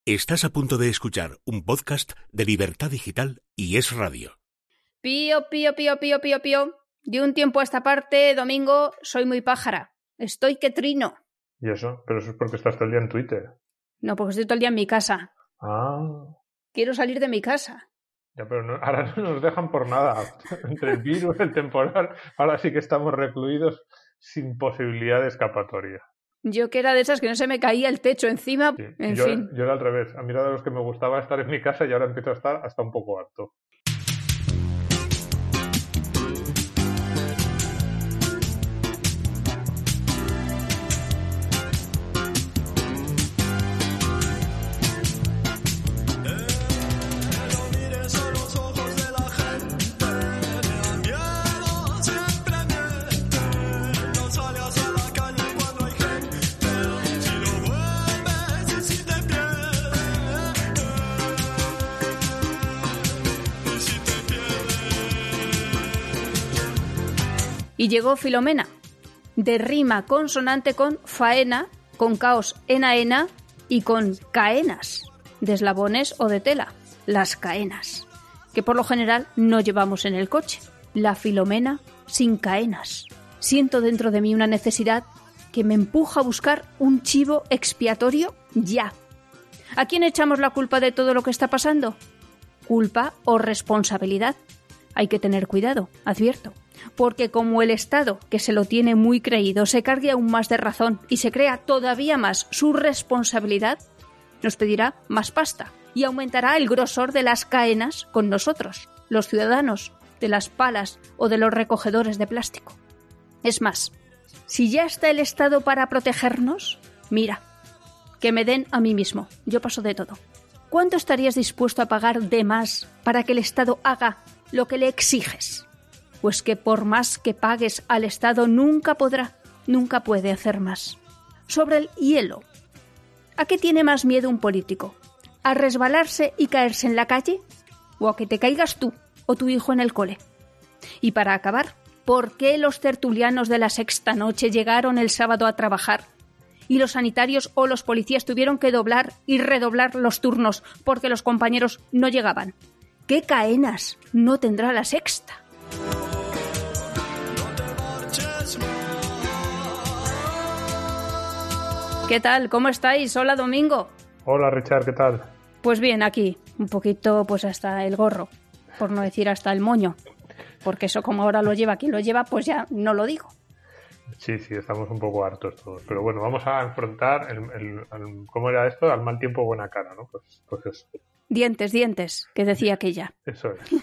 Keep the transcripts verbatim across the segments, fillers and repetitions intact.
Estás a punto de escuchar un podcast de Libertad Digital y Es Radio. Pío, pío, pío, pío, pío, pío. De un tiempo a esta parte, Domingo, soy muy pájara. Estoy que trino. ¿Y eso? Pero eso es porque estás todo el día en Twitter. No, porque estoy todo el día en mi casa. Ah. Quiero salir de mi casa. Ya, pero no, ahora no nos dejan por nada. Entre el virus, el temporal, ahora sí que estamos recluidos sin posibilidad de escapatoria. Yo que era de esas que no se me caía el techo encima. Sí. En yo, fin. Yo era al revés. A mí era de los que me gustaba estar en mi casa y ahora empiezo a estar hasta un poco harto. Y llegó Filomena, de rima consonante con faena, con caos ena ena y con caenas, de eslabones o de tela, las caenas, que por lo general no llevamos en el coche. La Filomena sin caenas. Siento dentro de mí una necesidad que me empuja a buscar un chivo expiatorio ya. ¿A quién echamos la culpa de todo lo que está pasando? Culpa o responsabilidad. Hay que tener cuidado, advierto. Porque como el Estado, que se lo tiene muy creído, se cargue aún más de razón y se crea todavía más su responsabilidad, nos pedirá más pasta y aumentará el grosor de las caenas con nosotros, los ciudadanos, de las palas o de los recogedores de plástico. Es más, si ya está el Estado para protegernos, mira, que me den a mí mismo, yo paso de todo. ¿Cuánto estarías dispuesto a pagar de más para que el Estado haga lo que le exiges? Pues que por más que pagues al Estado nunca podrá, nunca puede hacer más. Sobre el hielo. ¿A qué tiene más miedo un político? ¿A resbalarse y caerse en la calle? ¿O a que te caigas tú o tu hijo en el cole? Y para acabar, ¿por qué los tertulianos de la Sexta Noche llegaron el sábado a trabajar y los sanitarios o los policías tuvieron que doblar y redoblar los turnos porque los compañeros no llegaban? ¿Qué caenas no tendrá la Sexta? ¿Qué tal? ¿Cómo estáis? Hola, Domingo. Hola, Richard, ¿qué tal? Pues bien, aquí, un poquito pues hasta el gorro, por no decir hasta el moño, porque eso como ahora lo lleva quien lo lleva, pues ya no lo digo. Sí, sí, estamos un poco hartos todos, pero bueno, vamos a enfrentar, el, el, el, ¿cómo era esto? Al mal tiempo buena cara, ¿no? Pues, pues eso. Dientes, dientes, que decía aquella. Eso es.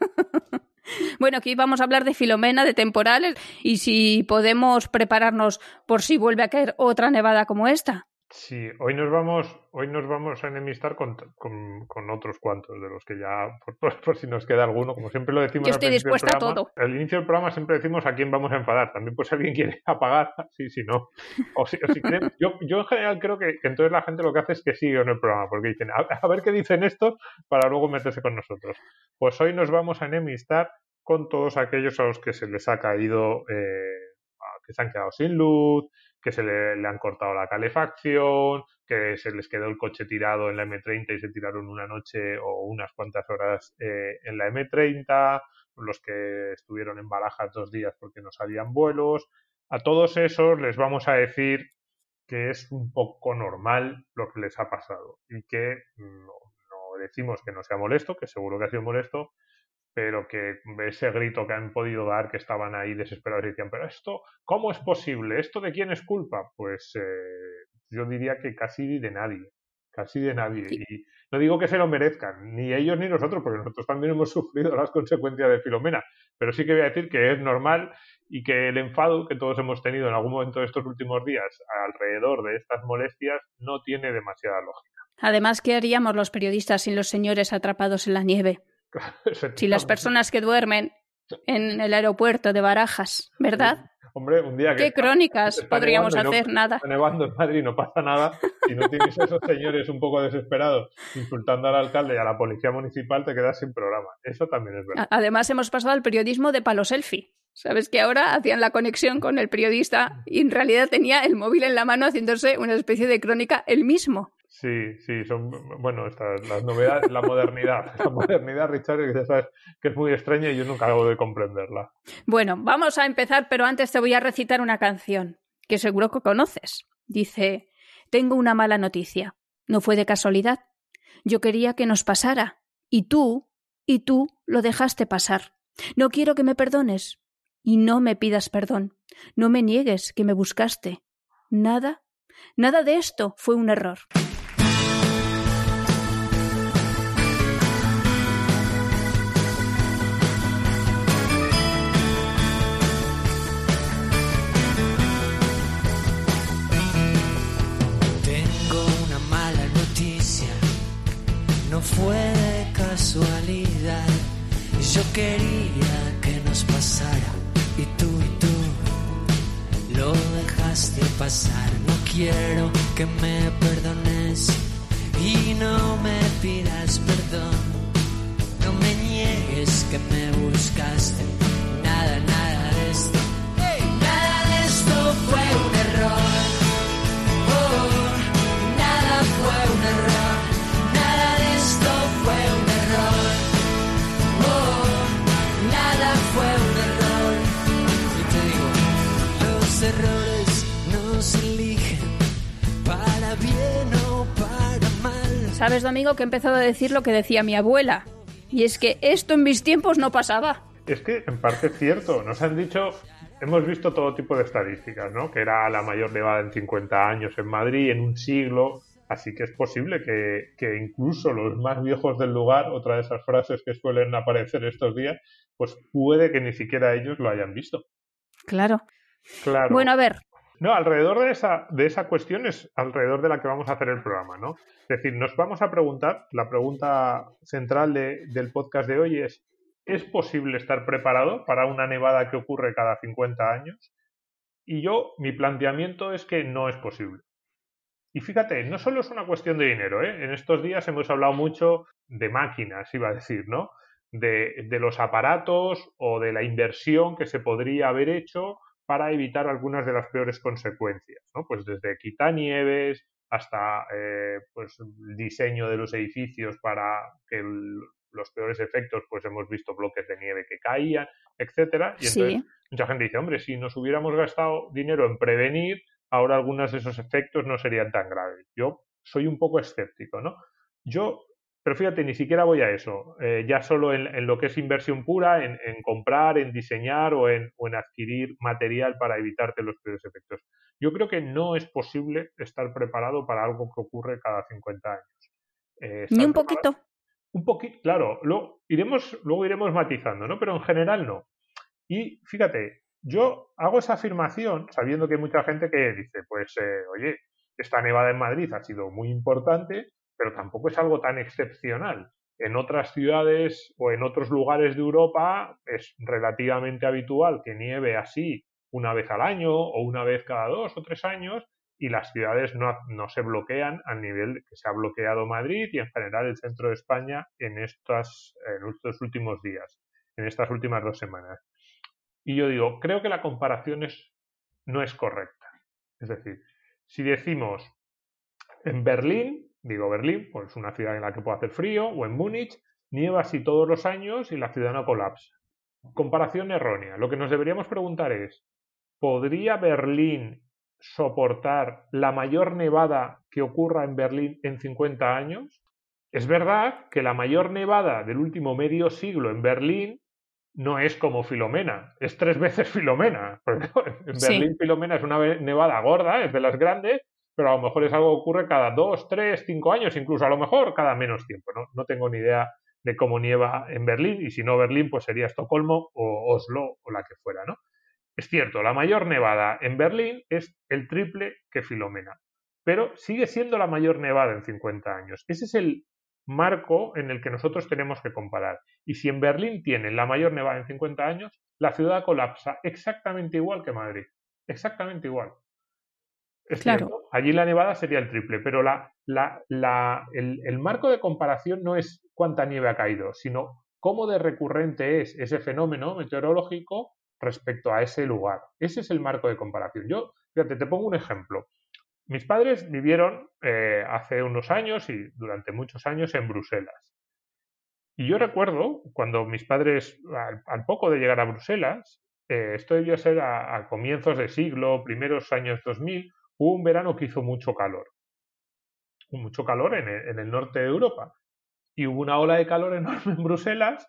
Bueno, aquí vamos a hablar de Filomena, de temporales, y si podemos prepararnos por si vuelve a caer otra nevada como esta. Sí, hoy nos vamos, hoy nos vamos a enemistar con, con, con otros cuantos de los que ya, por, por, por si nos queda alguno, como siempre lo decimos. Yo estoy dispuesta a todo. Al inicio del programa siempre decimos a quién vamos a enfadar. También pues si alguien quiere apagar, sí, sí, no. O si, o si quieren, yo, yo en general creo que, que entonces la gente lo que hace es que sigue en el programa, porque dicen, a, a ver qué dicen estos para luego meterse con nosotros. Pues hoy nos vamos a enemistar con todos aquellos a los que se les ha caído, eh, que se han quedado sin luz, que se le, le han cortado la calefacción, que se les quedó el coche tirado en la eme treinta y se tiraron una noche o unas cuantas horas eh, en la eme treinta, los que estuvieron en Barajas dos días porque no salían vuelos. A todos esos les vamos a decir que es un poco normal lo que les ha pasado y que no, no decimos que no sea molesto, que seguro que ha sido molesto, pero que ese grito que han podido dar, que estaban ahí desesperados y decían, pero esto, ¿cómo es posible? ¿Esto de quién es culpa? Pues eh, yo diría que casi de nadie, casi de nadie. Sí. Y no digo que se lo merezcan, ni ellos ni nosotros, porque nosotros también hemos sufrido las consecuencias de Filomena, pero sí que voy a decir que es normal y que el enfado que todos hemos tenido en algún momento de estos últimos días alrededor de estas molestias no tiene demasiada lógica. Además, ¿qué haríamos los periodistas sin los señores atrapados en la nieve? Si las personas que duermen en el aeropuerto de Barajas, ¿verdad? Hombre, un día que... ¿Qué está, crónicas está podríamos nevando, hacer? No, nada. Está nevando en Madrid, no pasa nada. Si no tienes a esos señores un poco desesperados insultando al alcalde y a la policía municipal, te quedas sin programa. Eso también es verdad. Además, hemos pasado al periodismo de palo selfie. ¿Sabes que ahora hacían la conexión con el periodista y en realidad tenía el móvil en la mano haciéndose una especie de crónica él mismo? Sí, sí, son, bueno, estas, las novedades, la modernidad, la modernidad, Richard, que ya sabes que es muy extraña y yo nunca acabo de comprenderla. Bueno, vamos a empezar, pero antes te voy a recitar una canción que seguro que conoces. Dice, tengo una mala noticia, no fue de casualidad, yo quería que nos pasara, y tú, y tú lo dejaste pasar. No quiero que me perdones, y no me pidas perdón, no me niegues que me buscaste. Nada, nada de esto fue un error. No fue de casualidad, yo quería que nos pasara y tú y tú lo dejaste pasar. No quiero que me perdones y no me pidas perdón, no me niegues que me buscaste. Nada, nada de esto, hey, nada de esto fue un error. Oh, nada fue un error. Fue un error, oh, nada fue un error. Y te digo, los errores no se eligen para bien o para mal. ¿Sabes, Domingo, que he empezado a decir lo que decía mi abuela? Y es que esto en mis tiempos no pasaba. Es que en parte es cierto, nos han dicho, hemos visto todo tipo de estadísticas, ¿no? Que era la mayor nevada en cincuenta años en Madrid, en un siglo. Así que es posible que, que incluso los más viejos del lugar, otra de esas frases que suelen aparecer estos días, pues puede que ni siquiera ellos lo hayan visto. Claro. Claro. Bueno, a ver. No, alrededor de esa, de esa cuestión es alrededor de la que vamos a hacer el programa, ¿no? Es decir, nos vamos a preguntar, la pregunta central de, del podcast de hoy es, ¿es posible estar preparado para una nevada que ocurre cada cincuenta años? Y yo, mi planteamiento es que no es posible. Y fíjate, no solo es una cuestión de dinero, ¿eh? En estos días hemos hablado mucho de máquinas, iba a decir, ¿no? De, de los aparatos o de la inversión que se podría haber hecho para evitar algunas de las peores consecuencias, ¿no? Pues desde quitanieves hasta eh, pues el diseño de los edificios para que el, los peores efectos, pues hemos visto bloques de nieve que caían, etcétera. Y entonces Sí. mucha gente dice, hombre, si nos hubiéramos gastado dinero en prevenir, ahora algunos de esos efectos no serían tan graves. Yo soy un poco escéptico, ¿no? Yo, pero fíjate, ni siquiera voy a eso. Eh, ya solo en, en lo que es inversión pura, en, en comprar, en diseñar o en, o en adquirir material para evitarte los peores efectos. Yo creo que no es posible estar preparado para algo que ocurre cada cincuenta años. Eh, Ni un preparado, poquito. Un poquito, claro. Luego iremos, luego iremos matizando, ¿no? Pero en general no. Y fíjate, yo hago esa afirmación sabiendo que hay mucha gente que dice, pues, eh, oye, esta nevada en Madrid ha sido muy importante, pero tampoco es algo tan excepcional. En otras ciudades o en otros lugares de Europa es relativamente habitual que nieve así una vez al año o una vez cada dos o tres años y las ciudades no, no se bloquean al nivel que se ha bloqueado Madrid y en general el centro de España en, estas, en estos últimos días, en estas últimas dos semanas. Y yo digo, creo que la comparación es, no es correcta. Es decir, si decimos en Berlín, digo Berlín, pues una ciudad en la que puede hacer frío, o en Múnich, nieva así todos los años y la ciudad no colapsa. Comparación errónea. Lo que nos deberíamos preguntar es, ¿podría Berlín soportar la mayor nevada que ocurra en Berlín en cincuenta años? Es verdad que la mayor nevada del último medio siglo en Berlín no es como Filomena, es tres veces Filomena. En Sí. Berlín Filomena es una nevada gorda, es de las grandes, pero a lo mejor es algo que ocurre cada dos, tres, cinco años, incluso a lo mejor cada menos tiempo, ¿no? No tengo ni idea de cómo nieva en Berlín, y si no Berlín, pues sería Estocolmo o Oslo o la que fuera, ¿no? Es cierto, la mayor nevada en Berlín es el triple que Filomena, pero sigue siendo la mayor nevada en cincuenta años. Ese es el marco en el que nosotros tenemos que comparar. Y si en Berlín tienen la mayor nevada en cincuenta años, la ciudad colapsa exactamente igual que Madrid. Exactamente igual. Es Claro. cierto, allí la nevada sería el triple, pero la, la, la, el, el marco de comparación no es cuánta nieve ha caído, sino cómo de recurrente es ese fenómeno meteorológico respecto a ese lugar. Ese es el marco de comparación. Yo, fíjate, te pongo un ejemplo. mis padres vivieron eh, hace unos años y durante muchos años en Bruselas. Y yo recuerdo cuando mis padres, al, al poco de llegar a Bruselas, eh, esto debió ser a, a comienzos de siglo, primeros años dos mil, hubo un verano que hizo mucho calor. Mucho calor en el, en el norte de Europa. Y hubo una ola de calor enorme en Bruselas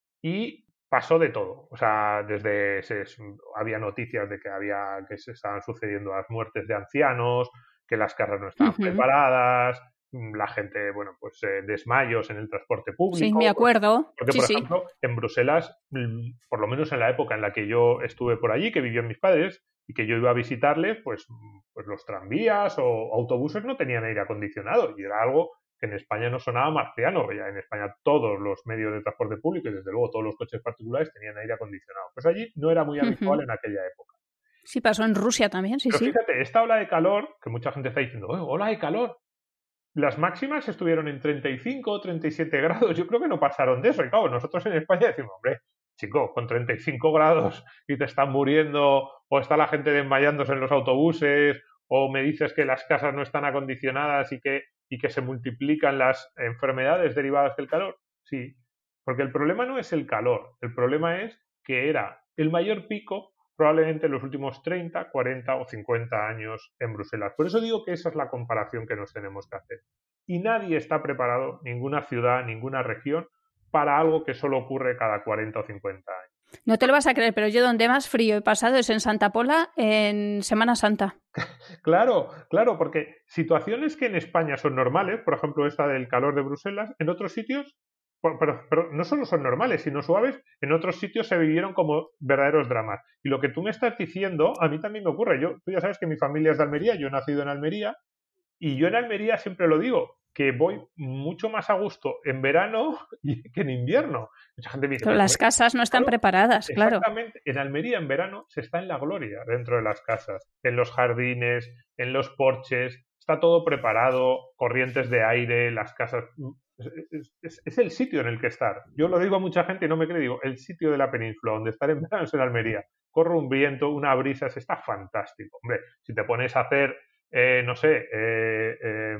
y pasó de todo. O sea, desde se, había noticias de que había que se estaban sucediendo las muertes de ancianos, que las casas no estaban uh-huh. preparadas, la gente, bueno, pues eh, desmayos en el transporte público. Sí, me acuerdo. Porque, sí, por sí. ejemplo, en Bruselas, por lo menos en la época en la que yo estuve por allí, que vivían mis padres, y que yo iba a visitarles, pues, pues los tranvías o autobuses no tenían aire acondicionado. Y era algo que en España no sonaba marciano. Ya en España todos los medios de transporte público y desde luego todos los coches particulares tenían aire acondicionado. Pues allí no era muy habitual uh-huh. en aquella época. Sí, pasó en Rusia también, sí, Pero sí. fíjate, esta ola de calor, que mucha gente está diciendo, oh, ola de calor. Las máximas estuvieron en treinta y cinco o treinta y siete grados. Yo creo que no pasaron de eso. Y claro, nosotros en España decimos, hombre, chico, con treinta y cinco grados y te están muriendo, o está la gente desmayándose en los autobuses, o me dices que las casas no están acondicionadas y que, y que se multiplican las enfermedades derivadas del calor. Sí, porque el problema no es el calor. El problema es que era el mayor pico probablemente en los últimos treinta, cuarenta o cincuenta años en Bruselas. Por eso digo que esa es la comparación que nos tenemos que hacer. Y nadie está preparado, ninguna ciudad, ninguna región, para algo que solo ocurre cada cuarenta o cincuenta años. No te lo vas a creer, pero yo donde más frío he pasado es en Santa Pola en Semana Santa. Claro, claro, porque situaciones que en España son normales, por ejemplo esta del calor de Bruselas, en otros sitios, pero, pero no solo son normales, sino suaves, en otros sitios se vivieron como verdaderos dramas. Y lo que tú me estás diciendo, a mí también me ocurre. Yo, tú ya sabes que mi familia es de Almería, yo he nacido en Almería, y yo en Almería siempre lo digo, que voy mucho más a gusto en verano que en invierno. Mucha gente me dice, pero las casas no están claro, preparadas, claro. Exactamente. En Almería, en verano, se está en la gloria dentro de las casas, en los jardines, en los porches, está todo preparado, corrientes de aire, las casas... Es, es, es el sitio en el que estar. Yo lo digo a mucha gente y no me cree, digo, el sitio de la península donde estar en verano es en Almería. Corre un viento, una brisa, se está fantástico. Hombre, si te pones a hacer, eh, no sé, eh, eh,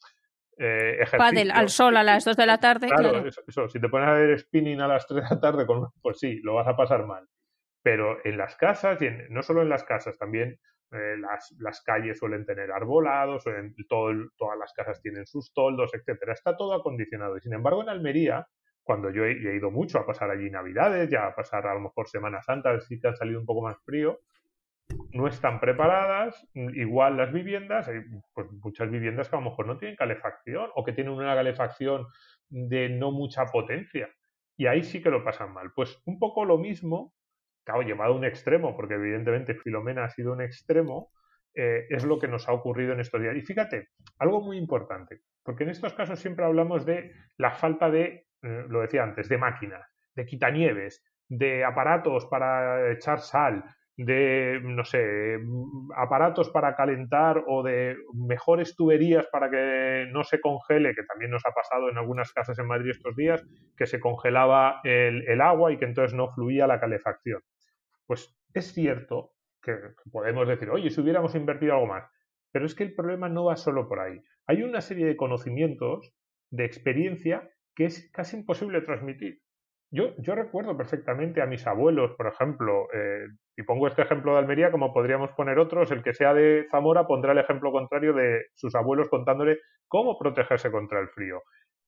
eh, ejercicio... Pádel al sol a las dos de la tarde, claro. claro. Eso, eso, si te pones a hacer spinning a las tres de la tarde, pues sí, lo vas a pasar mal. Pero en las casas, y en, no solo en las casas, también eh, las, las calles suelen tener arbolados, suelen, todo el, todas las casas tienen sus toldos, etcétera. Está todo acondicionado. Y sin embargo, en Almería, cuando yo he, he ido mucho a pasar allí Navidades, ya a pasar a lo mejor Semana Santa, sí que ha salido un poco más frío, no están preparadas. Igual las viviendas, hay pues muchas viviendas que a lo mejor no tienen calefacción o que tienen una calefacción de no mucha potencia. Y ahí sí que lo pasan mal. Pues un poco lo mismo, claro, llevado a un extremo, porque evidentemente Filomena ha sido un extremo, eh, es lo que nos ha ocurrido en estos días. Y fíjate, algo muy importante, porque en estos casos siempre hablamos de la falta de, eh, lo decía antes, de máquinas, de quitanieves, de aparatos para echar sal, de, no sé, aparatos para calentar o de mejores tuberías para que no se congele, que también nos ha pasado en algunas casas en Madrid estos días, que se congelaba el, el agua y que entonces no fluía la calefacción. Pues es cierto que podemos decir, oye, si hubiéramos invertido algo más, pero es que el problema no va solo por ahí. Hay una serie de conocimientos, de experiencia, que es casi imposible transmitir. Yo, yo recuerdo perfectamente a mis abuelos, por ejemplo, eh, y pongo este ejemplo de Almería como podríamos poner otros, el que sea de Zamora pondrá el ejemplo contrario de sus abuelos contándole cómo protegerse contra el frío.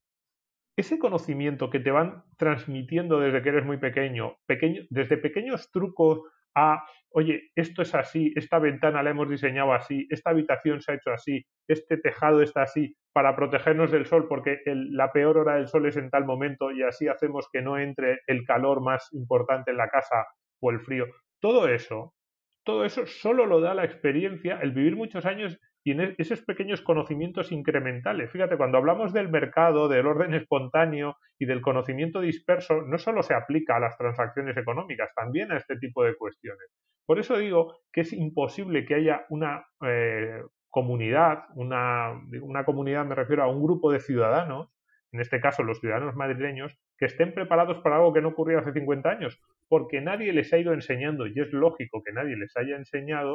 Ese conocimiento que te van transmitiendo desde que eres muy pequeño, pequeño desde pequeños trucos a, oye, esto es así, esta ventana la hemos diseñado así, esta habitación se ha hecho así, este tejado está así, para protegernos del sol, porque el, la peor hora del sol es en tal momento y así hacemos que no entre el calor más importante en la casa o el frío. Todo eso, todo eso solo lo da la experiencia, el vivir muchos años y en esos pequeños conocimientos incrementales. Fíjate, cuando hablamos del mercado, del orden espontáneo y del conocimiento disperso, no solo se aplica a las transacciones económicas, también a este tipo de cuestiones. Por eso digo que es imposible que haya una eh, comunidad, una, una comunidad me refiero a un grupo de ciudadanos, en este caso los ciudadanos madrileños, que estén preparados para algo que no ocurrió hace cincuenta años, porque nadie les ha ido enseñando, y es lógico que nadie les haya enseñado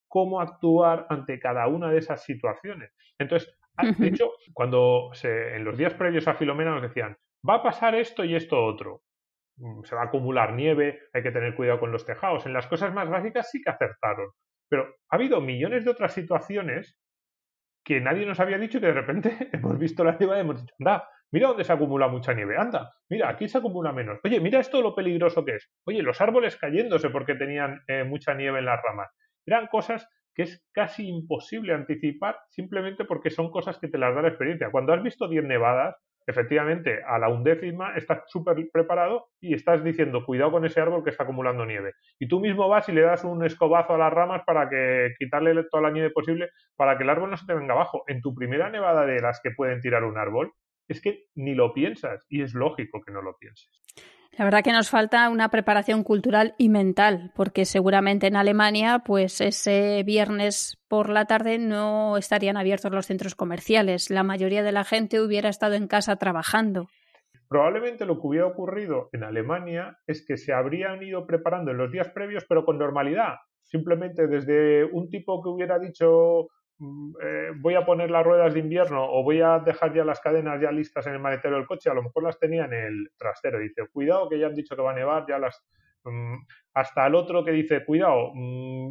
cómo actuar ante cada una de esas situaciones. Entonces, de hecho, cuando se, en los días previos a Filomena nos decían, va a pasar esto y esto otro, se va a acumular nieve, hay que tener cuidado con los tejados, en las cosas más básicas sí que acertaron, pero ha habido millones de otras situaciones que nadie nos había dicho y que de repente hemos visto la nieve y hemos dicho, anda, mira dónde se acumula mucha nieve, anda, mira, aquí se acumula menos, oye, mira esto lo peligroso que es, oye, los árboles cayéndose porque tenían eh, mucha nieve en las ramas, eran cosas que es casi imposible anticipar simplemente porque son cosas que te las da la experiencia. Cuando has visto diez nevadas, efectivamente, a la undécima estás súper preparado y estás diciendo, cuidado con ese árbol que está acumulando nieve. Y tú mismo vas y le das un escobazo a las ramas para que quitarle toda la nieve posible para que el árbol no se te venga abajo. En tu primera nevada de las que pueden tirar un árbol, es que ni lo piensas y es lógico que no lo pienses. La verdad que nos falta una preparación cultural y mental, porque seguramente en Alemania, pues ese viernes por la tarde no estarían abiertos los centros comerciales. La mayoría de la gente hubiera estado en casa trabajando. Probablemente lo que hubiera ocurrido en Alemania es que se habrían ido preparando en los días previos, pero con normalidad. Simplemente desde un tipo que hubiera dicho... Eh, voy a poner las ruedas de invierno o voy a dejar ya las cadenas ya listas en el maletero del coche, a lo mejor las tenía en el trastero, dice, cuidado que ya han dicho que va a nevar, ya las um, hasta el otro que dice, cuidado, um,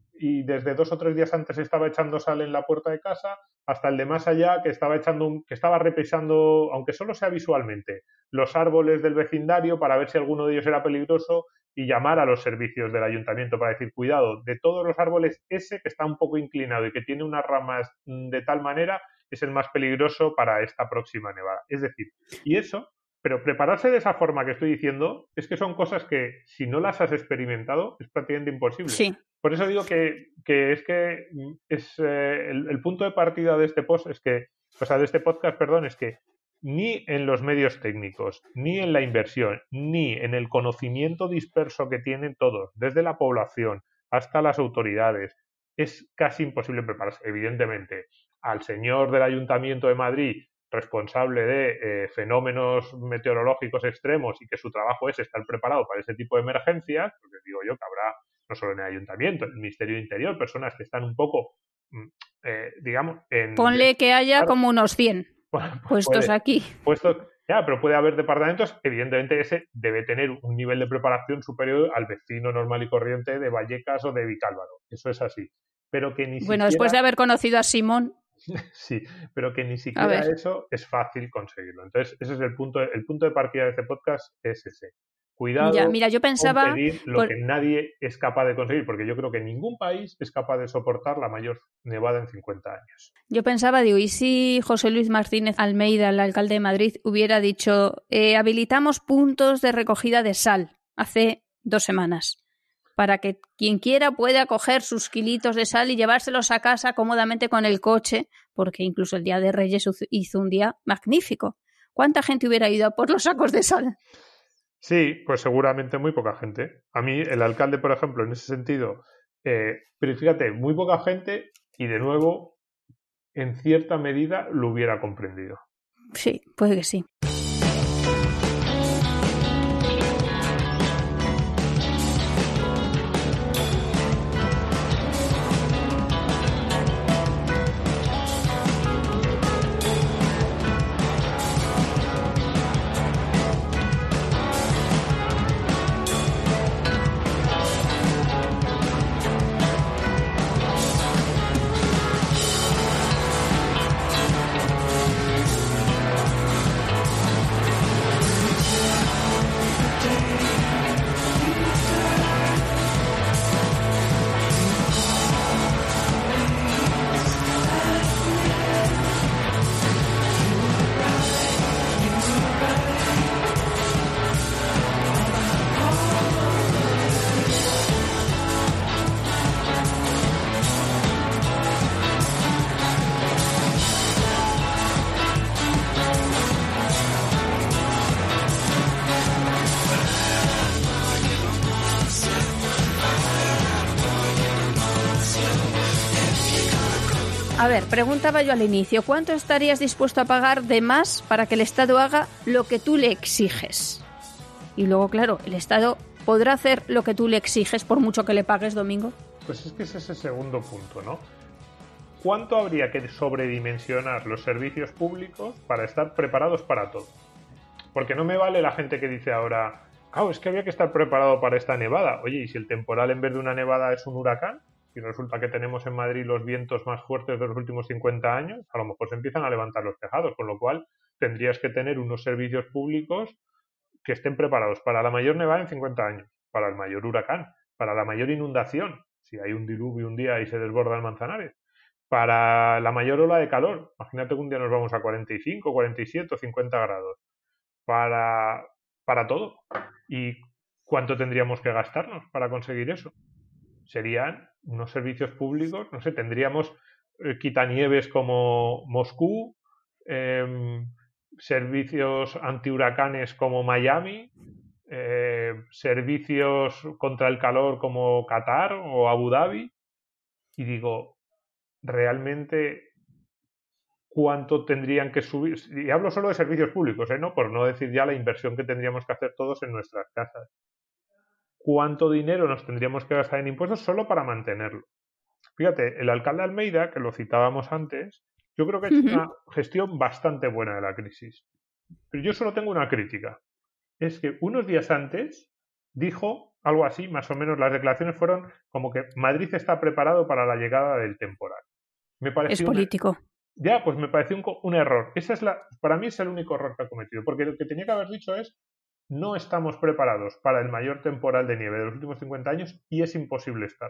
y desde dos o tres días antes estaba echando sal en la puerta de casa, hasta el de más allá que estaba echando un, que estaba repisando, aunque solo sea visualmente, los árboles del vecindario para ver si alguno de ellos era peligroso y llamar a los servicios del ayuntamiento para decir, cuidado, de todos los árboles, ese que está un poco inclinado y que tiene unas ramas de tal manera es el más peligroso para esta próxima nevada. Es decir, y eso, pero prepararse de esa forma que estoy diciendo, es que son cosas que si no las has experimentado es prácticamente imposible. Sí. Por eso digo que, que es que es eh, el, el punto de partida de este post es que, o sea, de este podcast, perdón, es que ni en los medios técnicos, ni en la inversión, ni en el conocimiento disperso que tienen todos, desde la población hasta las autoridades, es casi imposible prepararse. Evidentemente, al señor del Ayuntamiento de Madrid, responsable de eh, fenómenos meteorológicos extremos y que su trabajo es estar preparado para ese tipo de emergencias, porque digo yo que habrá, no solo en el Ayuntamiento, en el Ministerio de Interior, personas que están un poco, eh, digamos... en Ponle que haya claro, como unos cien. Puestos puede, aquí. Puestos, ya, pero puede haber departamentos, evidentemente ese debe tener un nivel de preparación superior al vecino normal y corriente de Vallecas o de Vicálvaro. Eso es así. Pero que ni bueno, siquiera... después de haber conocido a Simón... sí, pero que ni siquiera eso es fácil conseguirlo. Entonces, ese es el punto, el punto de partida de este podcast, es ese. Cuidado ya, mira, yo pensaba, con pedir lo por... que nadie es capaz de conseguir, porque yo creo que ningún país es capaz de soportar la mayor nevada en cincuenta años. Yo pensaba, digo, ¿y si José Luis Martínez Almeida, el alcalde de Madrid, hubiera dicho eh, habilitamos puntos de recogida de sal hace dos semanas para que quien quiera pueda coger sus kilitos de sal y llevárselos a casa cómodamente con el coche, porque incluso el Día de Reyes hizo un día magnífico? ¿Cuánta gente hubiera ido a por los sacos de sal? Sí, pues seguramente muy poca gente. A mí, el alcalde, por ejemplo, en ese sentido, eh, pero fíjate, muy poca gente y de nuevo, en cierta medida, lo hubiera comprendido. Sí, puede que sí. A ver, preguntaba yo al inicio, ¿cuánto estarías dispuesto a pagar de más para que el Estado haga lo que tú le exiges? Y luego, claro, ¿el Estado podrá hacer lo que tú le exiges por mucho que le pagues, Domingo? Pues es que ese es el segundo punto, ¿no? ¿Cuánto habría que sobredimensionar los servicios públicos para estar preparados para todo? Porque no me vale la gente que dice ahora, claro, es que había que estar preparado para esta nevada. Oye, ¿y si el temporal en vez de una nevada es un huracán? Y resulta que tenemos en Madrid los vientos más fuertes de los últimos cincuenta años, a lo mejor se empiezan a levantar los tejados, con lo cual tendrías que tener unos servicios públicos que estén preparados para la mayor nevada en cincuenta años, para el mayor huracán, para la mayor inundación, si hay un diluvio un día y se desborda el Manzanares, para la mayor ola de calor. Imagínate que un día nos vamos a cuarenta y cinco, cuarenta y siete o cincuenta grados. Para, para todo. ¿Y cuánto tendríamos que gastarnos para conseguir eso? Serían unos servicios públicos, no sé, tendríamos eh, quitanieves como Moscú, eh, servicios antihuracanes como Miami, eh, servicios contra el calor como Qatar o Abu Dhabi, y digo, realmente cuánto tendrían que subir, y hablo solo de servicios públicos, ¿eh? ¿No? Por no decir ya la inversión que tendríamos que hacer todos en nuestras casas. ¿Cuánto dinero nos tendríamos que gastar en impuestos solo para mantenerlo? Fíjate, el alcalde Almeida, que lo citábamos antes, yo creo que ha hecho uh-huh. una gestión bastante buena de la crisis. Pero yo solo tengo una crítica. Es que unos días antes dijo algo así, más o menos las declaraciones fueron como que Madrid está preparado para la llegada del temporal. Me pareció es político. Una... Ya, pues me pareció un, un error. Esa es la, para mí es el único error que ha cometido. Porque lo que tenía que haber dicho es no estamos preparados para el mayor temporal de nieve de los últimos cincuenta años y es imposible estarlo.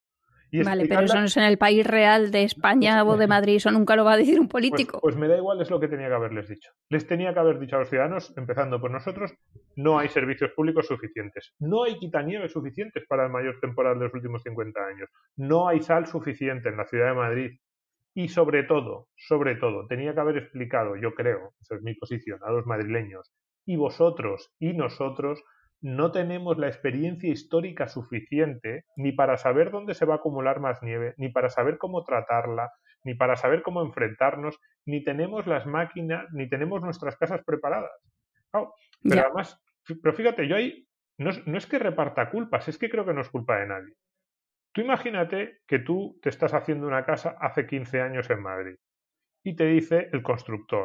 Y vale, pero eso no es en el país real de España o de Madrid, eso nunca lo va a decir un político. Pues, pues me da igual, es lo que tenía que haberles dicho. Les tenía que haber dicho a los ciudadanos, empezando por nosotros, no hay servicios públicos suficientes, no hay quitanieves suficientes para el mayor temporal de los últimos cincuenta años, no hay sal suficiente en la ciudad de Madrid y sobre todo, sobre todo, tenía que haber explicado, yo creo, esa es mi posición, a los madrileños, y vosotros y nosotros no tenemos la experiencia histórica suficiente ni para saber dónde se va a acumular más nieve, ni para saber cómo tratarla, ni para saber cómo enfrentarnos, ni tenemos las máquinas, ni tenemos nuestras casas preparadas. Claro, pero yeah. además, pero fíjate, yo ahí no, no es que reparta culpas, es que creo que no es culpa de nadie. Tú imagínate que tú te estás haciendo una casa hace quince años en Madrid y te dice el constructor,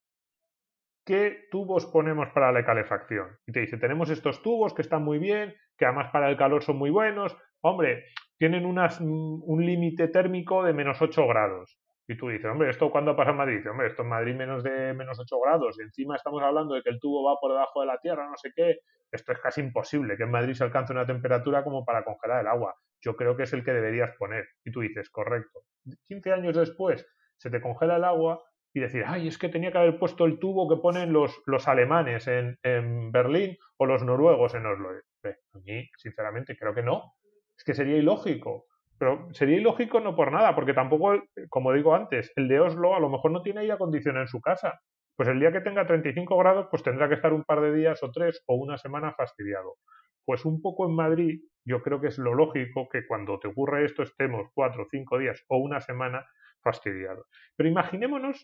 ¿qué tubos ponemos para la calefacción? Y te dice, tenemos estos tubos que están muy bien, que además para el calor son muy buenos. Hombre, tienen unas, un límite térmico de menos ocho grados. Y tú dices, hombre, ¿esto cuándo pasa en Madrid? Dice, hombre, esto en Madrid menos de menos ocho grados. Y encima estamos hablando de que el tubo va por debajo de la tierra, no sé qué. Esto es casi imposible, que en Madrid se alcance una temperatura como para congelar el agua. Yo creo que es el que deberías poner. Y tú dices, correcto. quince años después se te congela el agua y decir, ay, es que tenía que haber puesto el tubo que ponen los, los alemanes en, en Berlín o los noruegos en Oslo. Bé, a mí, sinceramente, creo que no. Es que sería ilógico. Pero sería ilógico no por nada, porque tampoco, como digo antes, el de Oslo a lo mejor no tiene aire acondicionado en su casa. Pues el día que tenga treinta y cinco grados, pues tendrá que estar un par de días o tres o una semana fastidiado. Pues un poco en Madrid, yo creo que es lo lógico que cuando te ocurre esto estemos cuatro o cinco días o una semana fastidiados. Pero imaginémonos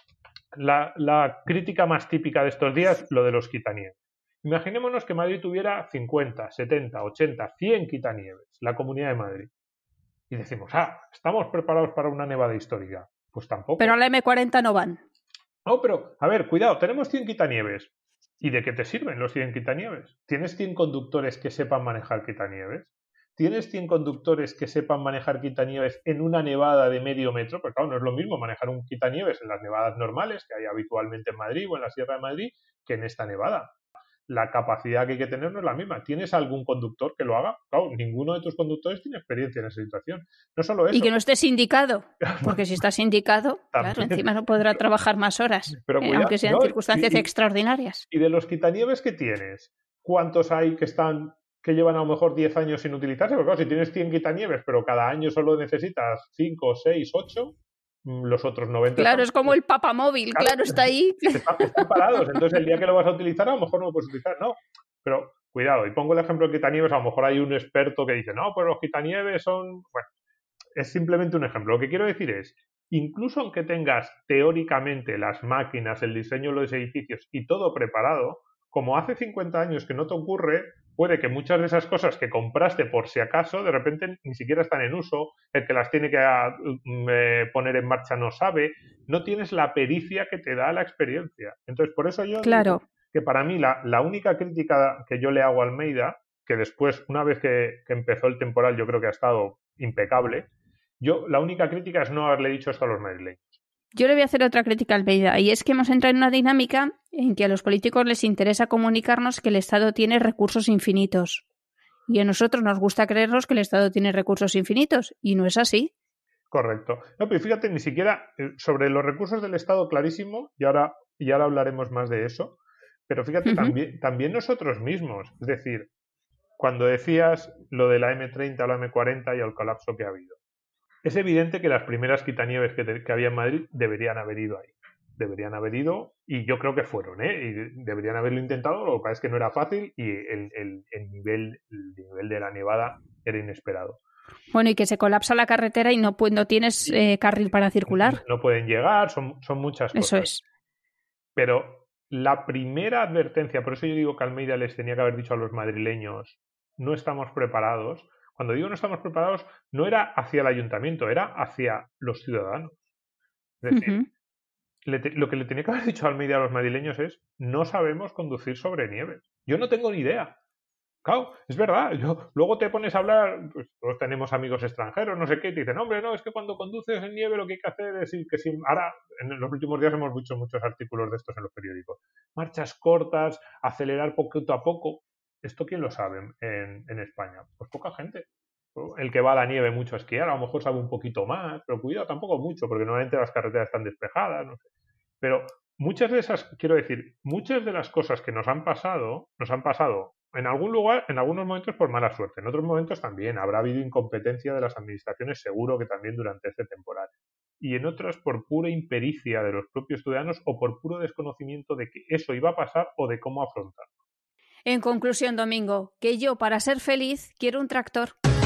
la, la crítica más típica de estos días, lo de los quitanieves. Imaginémonos que Madrid tuviera cincuenta, setenta, ochenta, cien quitanieves, la Comunidad de Madrid. Y decimos, ah, ¿estamos preparados para una nevada histórica? Pues tampoco. Pero a la eme cuarenta no van. No, pero, a ver, cuidado, tenemos cien quitanieves. ¿Y de qué te sirven los cien quitanieves? ¿Tienes cien conductores que sepan manejar quitanieves? ¿Tienes cien conductores que sepan manejar quitanieves en una nevada de medio metro? Porque claro, no es lo mismo manejar un quitanieves en las nevadas normales que hay habitualmente en Madrid o en la Sierra de Madrid que en esta nevada. La capacidad que hay que tener no es la misma. ¿Tienes algún conductor que lo haga? Claro, ninguno de tus conductores tiene experiencia en esa situación. No solo eso. Y que no esté sindicado, porque si está sindicado, claro, encima no podrá trabajar más horas, pero cuidado, aunque sean no, circunstancias y, extraordinarias. Y de los quitanieves que tienes, ¿cuántos hay que están que llevan a lo mejor diez años sin utilizarse? Porque claro, si tienes cien quitanieves, pero cada año solo necesitas cinco, seis, ocho, los otros noventa... Claro, están... es como el papamóvil, claro, claro, está ahí. Están, están parados, entonces el día que lo vas a utilizar a lo mejor no lo puedes utilizar, no. Pero cuidado, y pongo el ejemplo de quitanieves, a lo mejor hay un experto que dice, no, pues los quitanieves son... Bueno, es simplemente un ejemplo. Lo que quiero decir es, incluso aunque tengas teóricamente las máquinas, el diseño de los edificios y todo preparado, como hace cincuenta años que no te ocurre, puede que muchas de esas cosas que compraste por si acaso, de repente ni siquiera están en uso, el que las tiene que eh, poner en marcha no sabe, no tienes la pericia que te da la experiencia. Entonces, por eso yo Claro. digo que para mí la, la única crítica que yo le hago a Almeida, que después, una vez que, que empezó el temporal, yo creo que ha estado impecable, yo la única crítica es no haberle dicho esto a los madrileños. Yo le voy a hacer otra crítica a Almeida, y es que hemos entrado en una dinámica en que a los políticos les interesa comunicarnos que el Estado tiene recursos infinitos. Y a nosotros nos gusta creernos que el Estado tiene recursos infinitos, y no es así. Correcto. No, pero fíjate, ni siquiera sobre los recursos del Estado, clarísimo, y ahora, y ahora hablaremos más de eso, pero fíjate, uh-huh. también, también nosotros mismos, es decir, cuando decías lo de la eme treinta o la eme cuarenta y el colapso que ha habido. Es evidente que las primeras quitanieves que, te, que había en Madrid deberían haber ido ahí. Deberían haber ido, y yo creo que fueron, ¿eh? Y deberían haberlo intentado, lo que pasa es que no era fácil y el, el, el, nivel, el nivel de la nevada era inesperado. Bueno, y que se colapsa la carretera y no, no tienes eh, carril para circular. No pueden llegar, son, son muchas cosas. Eso es. Pero la primera advertencia, por eso yo digo que Almeida les tenía que haber dicho a los madrileños, no estamos preparados. Cuando digo no estamos preparados, no era hacia el ayuntamiento, era hacia los ciudadanos. Es decir, uh-huh. le te, lo que le tenía que haber dicho a Almeida a los madrileños es, no sabemos conducir sobre nieve. Yo no tengo ni idea. Claro, es verdad. Yo, luego te pones a hablar, pues todos tenemos amigos extranjeros, no sé qué, y te dicen, hombre, no, es que cuando conduces en nieve lo que hay que hacer es que si... Ahora, en los últimos días hemos visto muchos artículos de estos en los periódicos. Marchas cortas, acelerar poquito a poco. ¿Esto quién lo sabe en, en España? Pues poca gente. El que va a la nieve mucho a esquiar, a lo mejor sabe un poquito más, pero cuidado, tampoco mucho, porque normalmente las carreteras están despejadas, no sé. Pero muchas de esas, quiero decir, muchas de las cosas que nos han pasado, nos han pasado en algún lugar, en algunos momentos por mala suerte, en otros momentos también. Habrá habido incompetencia de las administraciones, seguro que también durante este temporal. Y en otras por pura impericia de los propios ciudadanos o por puro desconocimiento de que eso iba a pasar o de cómo afrontarlo. En conclusión, Domingo, que yo para ser feliz quiero un tractor.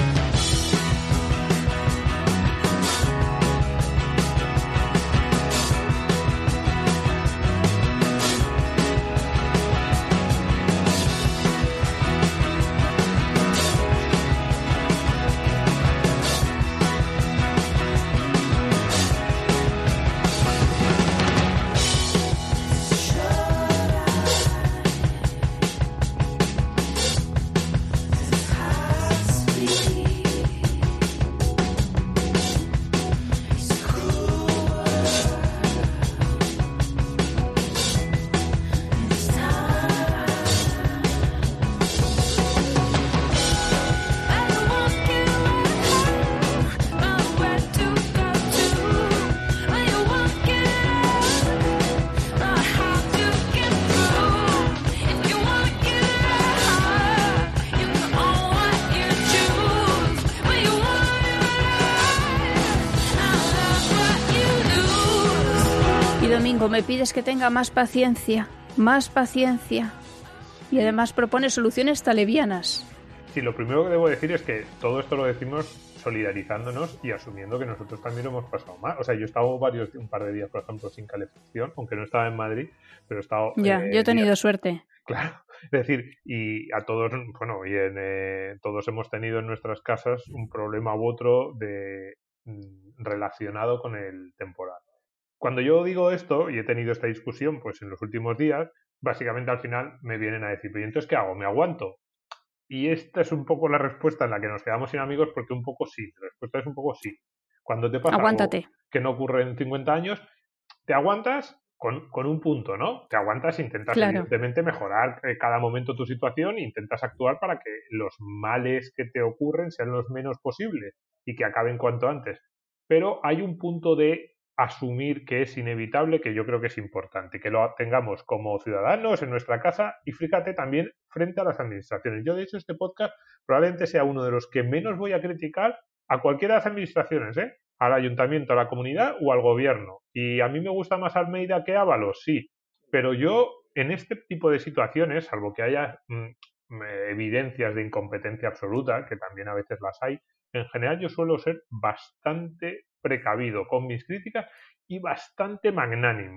Domingo, me pides que tenga más paciencia, más paciencia. Y además propone soluciones talevianas. Sí, lo primero que debo decir es que todo esto lo decimos solidarizándonos y asumiendo que nosotros también lo hemos pasado mal. O sea, yo he estado varios, un par de días, por ejemplo, sin calefacción, aunque no estaba en Madrid, pero he estado... Ya, eh, yo he tenido días. suerte. Claro, es decir, y a todos, bueno, y en, eh, todos hemos tenido en nuestras casas un problema u otro de mm, relacionado con el temporal. Cuando yo digo esto, y he tenido esta discusión pues en los últimos días, básicamente al final me vienen a decir, pero ¿y entonces qué hago? ¿Me aguanto? Y esta es un poco la respuesta en la que nos quedamos sin amigos, porque un poco sí, la respuesta es un poco sí. Cuando te pasa Aguántate. algo que no ocurre en cincuenta años, te aguantas con, con un punto, ¿no? Te aguantas e intentas claro. evidentemente mejorar eh, cada momento tu situación e intentas actuar para que los males que te ocurren sean los menos posibles y que acaben cuanto antes. Pero hay un punto de asumir que es inevitable, que yo creo que es importante, que lo tengamos como ciudadanos en nuestra casa y fíjate también frente a las administraciones. Yo, de hecho, este podcast probablemente sea uno de los que menos voy a criticar a cualquiera de las administraciones, ¿eh? Al ayuntamiento, a la comunidad o al gobierno. Y a mí me gusta más Almeida que Ábalos, sí, pero yo en este tipo de situaciones, salvo que haya mmm, evidencias de incompetencia absoluta, que también a veces las hay, en general yo suelo ser bastante precavido con mis críticas y bastante magnánimo,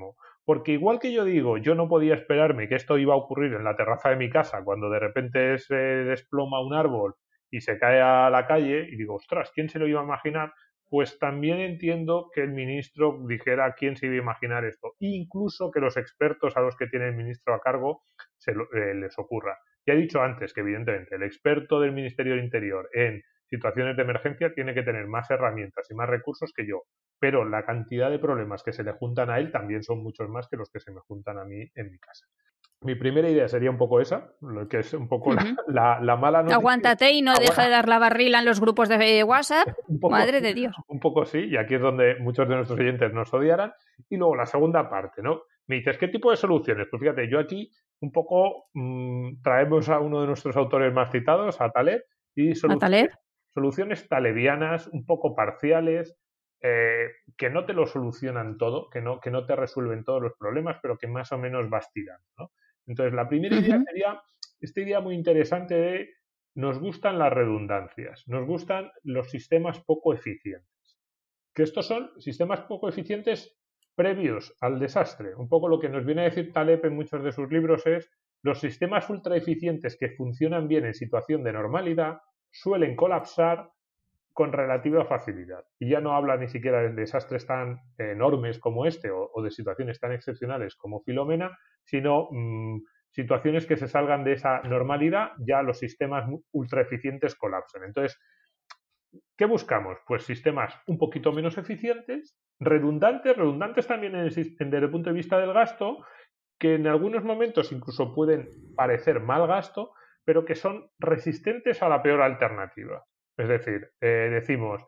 Porque igual que yo digo, yo no podía esperarme que esto iba a ocurrir en la terraza de mi casa cuando de repente se desploma un árbol y se cae a la calle, y digo, ostras, ¿quién se lo iba a imaginar? Pues también entiendo que el ministro dijera quién se iba a imaginar esto. E incluso que los expertos a los que tiene el ministro a cargo se lo, eh, les ocurra. Ya he dicho antes que, evidentemente, el experto del Ministerio del Interior en situaciones de emergencia tiene que tener más herramientas y más recursos que yo, pero la cantidad de problemas que se le juntan a él también son muchos más que los que se me juntan a mí en mi casa. Mi primera idea sería un poco esa, lo que es un poco uh-huh. la, la, la mala noticia. Aguántate y no Aguanta. deja de dar la barrila en los grupos de WhatsApp. Poco, Madre de Dios. Un poco sí, y aquí es donde muchos de nuestros oyentes nos odiarán. Y luego la segunda parte, ¿no? Me dices, ¿qué tipo de soluciones? Pues fíjate, yo aquí un poco mmm, traemos a uno de nuestros autores más citados, a Taleb, y soluciones, Taleb? soluciones talebianas, un poco parciales, eh, que no te lo solucionan todo, que no, que no te resuelven todos los problemas, pero que más o menos vas tirando, ¿no? Entonces, la primera uh-huh. idea sería esta idea muy interesante de nos gustan las redundancias, nos gustan los sistemas poco eficientes. Que estos son sistemas poco eficientes previos al desastre. Un poco lo que nos viene a decir Taleb en muchos de sus libros es los sistemas ultra eficientes que funcionan bien en situación de normalidad suelen colapsar con relativa facilidad. Y ya no habla ni siquiera de desastres tan enormes como este o, o de situaciones tan excepcionales como Filomena, sino mmm, situaciones que se salgan de esa normalidad, ya los sistemas ultra eficientes colapsan. Entonces, ¿qué buscamos? Pues sistemas un poquito menos eficientes, redundantes, redundantes también en el, en, desde el punto de vista del gasto, que en algunos momentos incluso pueden parecer mal gasto, pero que son resistentes a la peor alternativa. Es decir, eh, decimos,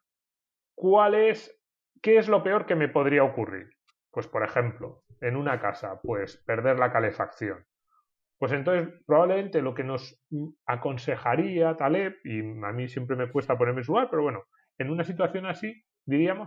¿cuál es, qué es lo peor que me podría ocurrir? Pues, por ejemplo, en una casa, pues perder la calefacción. Pues entonces, probablemente lo que nos aconsejaría Taleb, y a mí siempre me cuesta ponerme en su lugar, pero bueno, en una situación así, diríamos,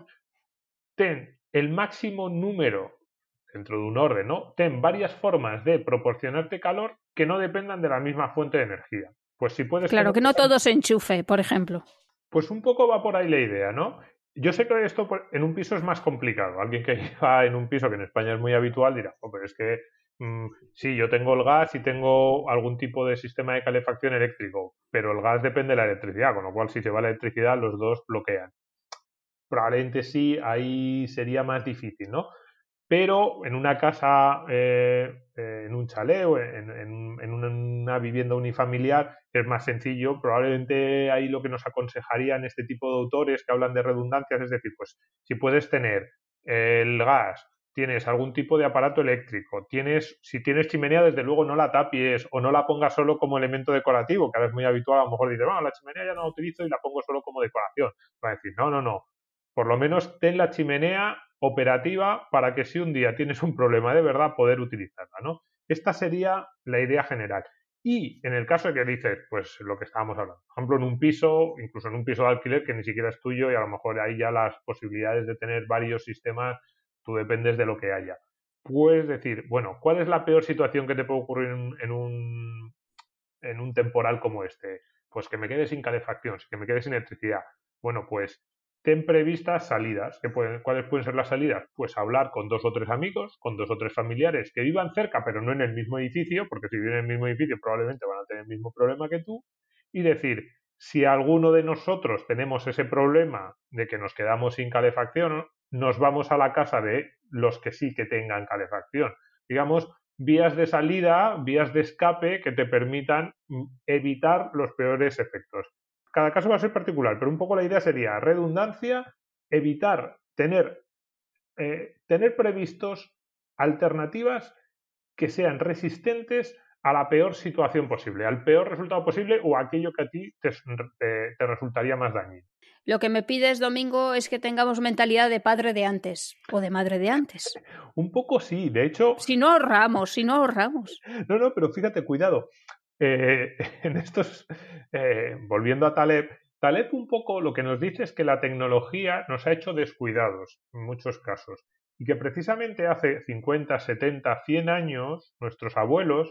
ten el máximo número, dentro de un orden, ¿no? Ten varias formas de proporcionarte calor que no dependan de la misma fuente de energía. Pues si puedes... Claro, que no todo se enchufe, por ejemplo. Pues un poco va por ahí la idea, ¿no? Yo sé que esto en un piso es más complicado. Alguien que lleva en un piso, que en España es muy habitual, dirá, oh, pero es que mmm, sí, yo tengo el gas y tengo algún tipo de sistema de calefacción eléctrico, pero el gas depende de la electricidad, con lo cual si se va la electricidad los dos bloquean. Probablemente sí, ahí sería más difícil, ¿no? Pero en una casa, eh, eh, en un chalet o en, en, en una vivienda unifamiliar es más sencillo. Probablemente ahí lo que nos aconsejarían este tipo de autores que hablan de redundancias es decir, pues si puedes tener el gas, tienes algún tipo de aparato eléctrico, tienes, si tienes chimenea, desde luego no la tapies o no la pongas solo como elemento decorativo, que ahora es muy habitual, a lo mejor dices, bueno, la chimenea ya no la utilizo y la pongo solo como decoración. Va a decir, no, no, no. Por lo menos ten la chimenea operativa para que si un día tienes un problema de verdad poder utilizarla, ¿no? Esta sería la idea general. Y en el caso de que dices, pues lo que estábamos hablando, por ejemplo, en un piso, incluso en un piso de alquiler que ni siquiera es tuyo y a lo mejor ahí ya las posibilidades de tener varios sistemas, tú dependes de lo que haya. Puedes decir, bueno, ¿cuál es la peor situación que te puede ocurrir en, en, un, en un temporal como este? Pues que me quede sin calefacción, que me quede sin electricidad. Bueno, pues ten previstas salidas. ¿Qué pueden, ¿Cuáles pueden ser las salidas? Pues hablar con dos o tres amigos, con dos o tres familiares que vivan cerca, pero no en el mismo edificio, porque si viven en el mismo edificio probablemente van a tener el mismo problema que tú, y decir, si alguno de nosotros tenemos ese problema de que nos quedamos sin calefacción, nos vamos a la casa de los que sí que tengan calefacción. Digamos, vías de salida, vías de escape que te permitan evitar los peores efectos. Cada caso va a ser particular, pero un poco la idea sería redundancia, evitar tener, eh, tener previstos alternativas que sean resistentes a la peor situación posible, al peor resultado posible o a aquello que a ti te, te, te resultaría más dañino. Lo que me pides, Domingo, es que tengamos mentalidad de padre de antes o de madre de antes. Un poco sí, de hecho... Si no ahorramos, si no ahorramos. No, no, pero fíjate, cuidado. Eh, en estos, eh, volviendo a Taleb, Taleb un poco lo que nos dice es que la tecnología nos ha hecho descuidados en muchos casos y que precisamente hace cincuenta, setenta, cien años nuestros abuelos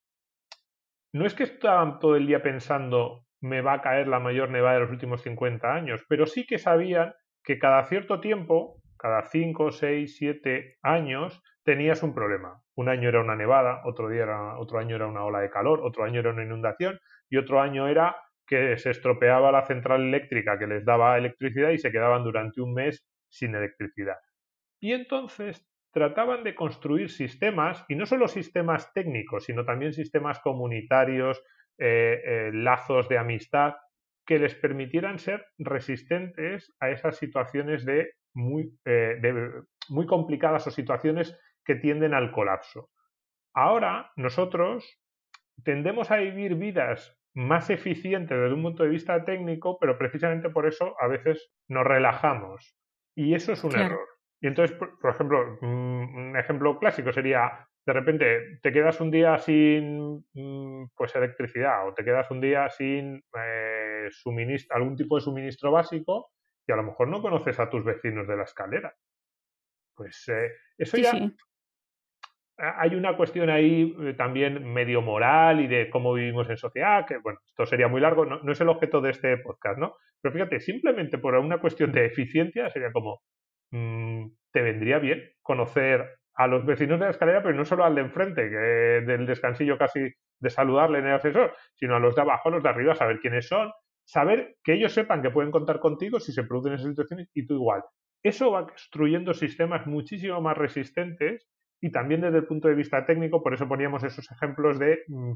no es que estaban todo el día pensando me va a caer la mayor nevada de los últimos cincuenta años, pero sí que sabían que cada cierto tiempo, cada cinco, seis, siete años, tenías un problema. Un año era una nevada, otro día era, otro año era una ola de calor, otro año era una inundación y otro año era que se estropeaba la central eléctrica que les daba electricidad y se quedaban durante un mes sin electricidad. Y entonces trataban de construir sistemas, y no solo sistemas técnicos, sino también sistemas comunitarios, eh, eh, lazos de amistad, que les permitieran ser resistentes a esas situaciones de muy, eh, de muy complicadas o situaciones que tienden al colapso. Ahora nosotros tendemos a vivir vidas más eficientes desde un punto de vista técnico, pero precisamente por eso a veces nos relajamos. Y eso es un Claro. error. Y entonces, por, por ejemplo, un ejemplo clásico sería, de repente, te quedas un día sin pues electricidad o te quedas un día sin eh, suministro, algún tipo de suministro básico y a lo mejor no conoces a tus vecinos de la escalera. Pues eh, eso Sí, ya... sí. Hay una cuestión ahí eh, también medio moral y de cómo vivimos en sociedad, que bueno, esto sería muy largo, no, no es el objeto de este podcast, ¿no? Pero fíjate, simplemente por una cuestión de eficiencia sería como, mmm, te vendría bien conocer a los vecinos de la escalera, pero no solo al de enfrente, que del descansillo casi de saludarle en el ascensor, sino a los de abajo, a los de arriba, saber quiénes son, saber que ellos sepan que pueden contar contigo si se producen esas situaciones y tú igual. Eso va construyendo sistemas muchísimo más resistentes. Y también desde el punto de vista técnico, por eso poníamos esos ejemplos de mmm,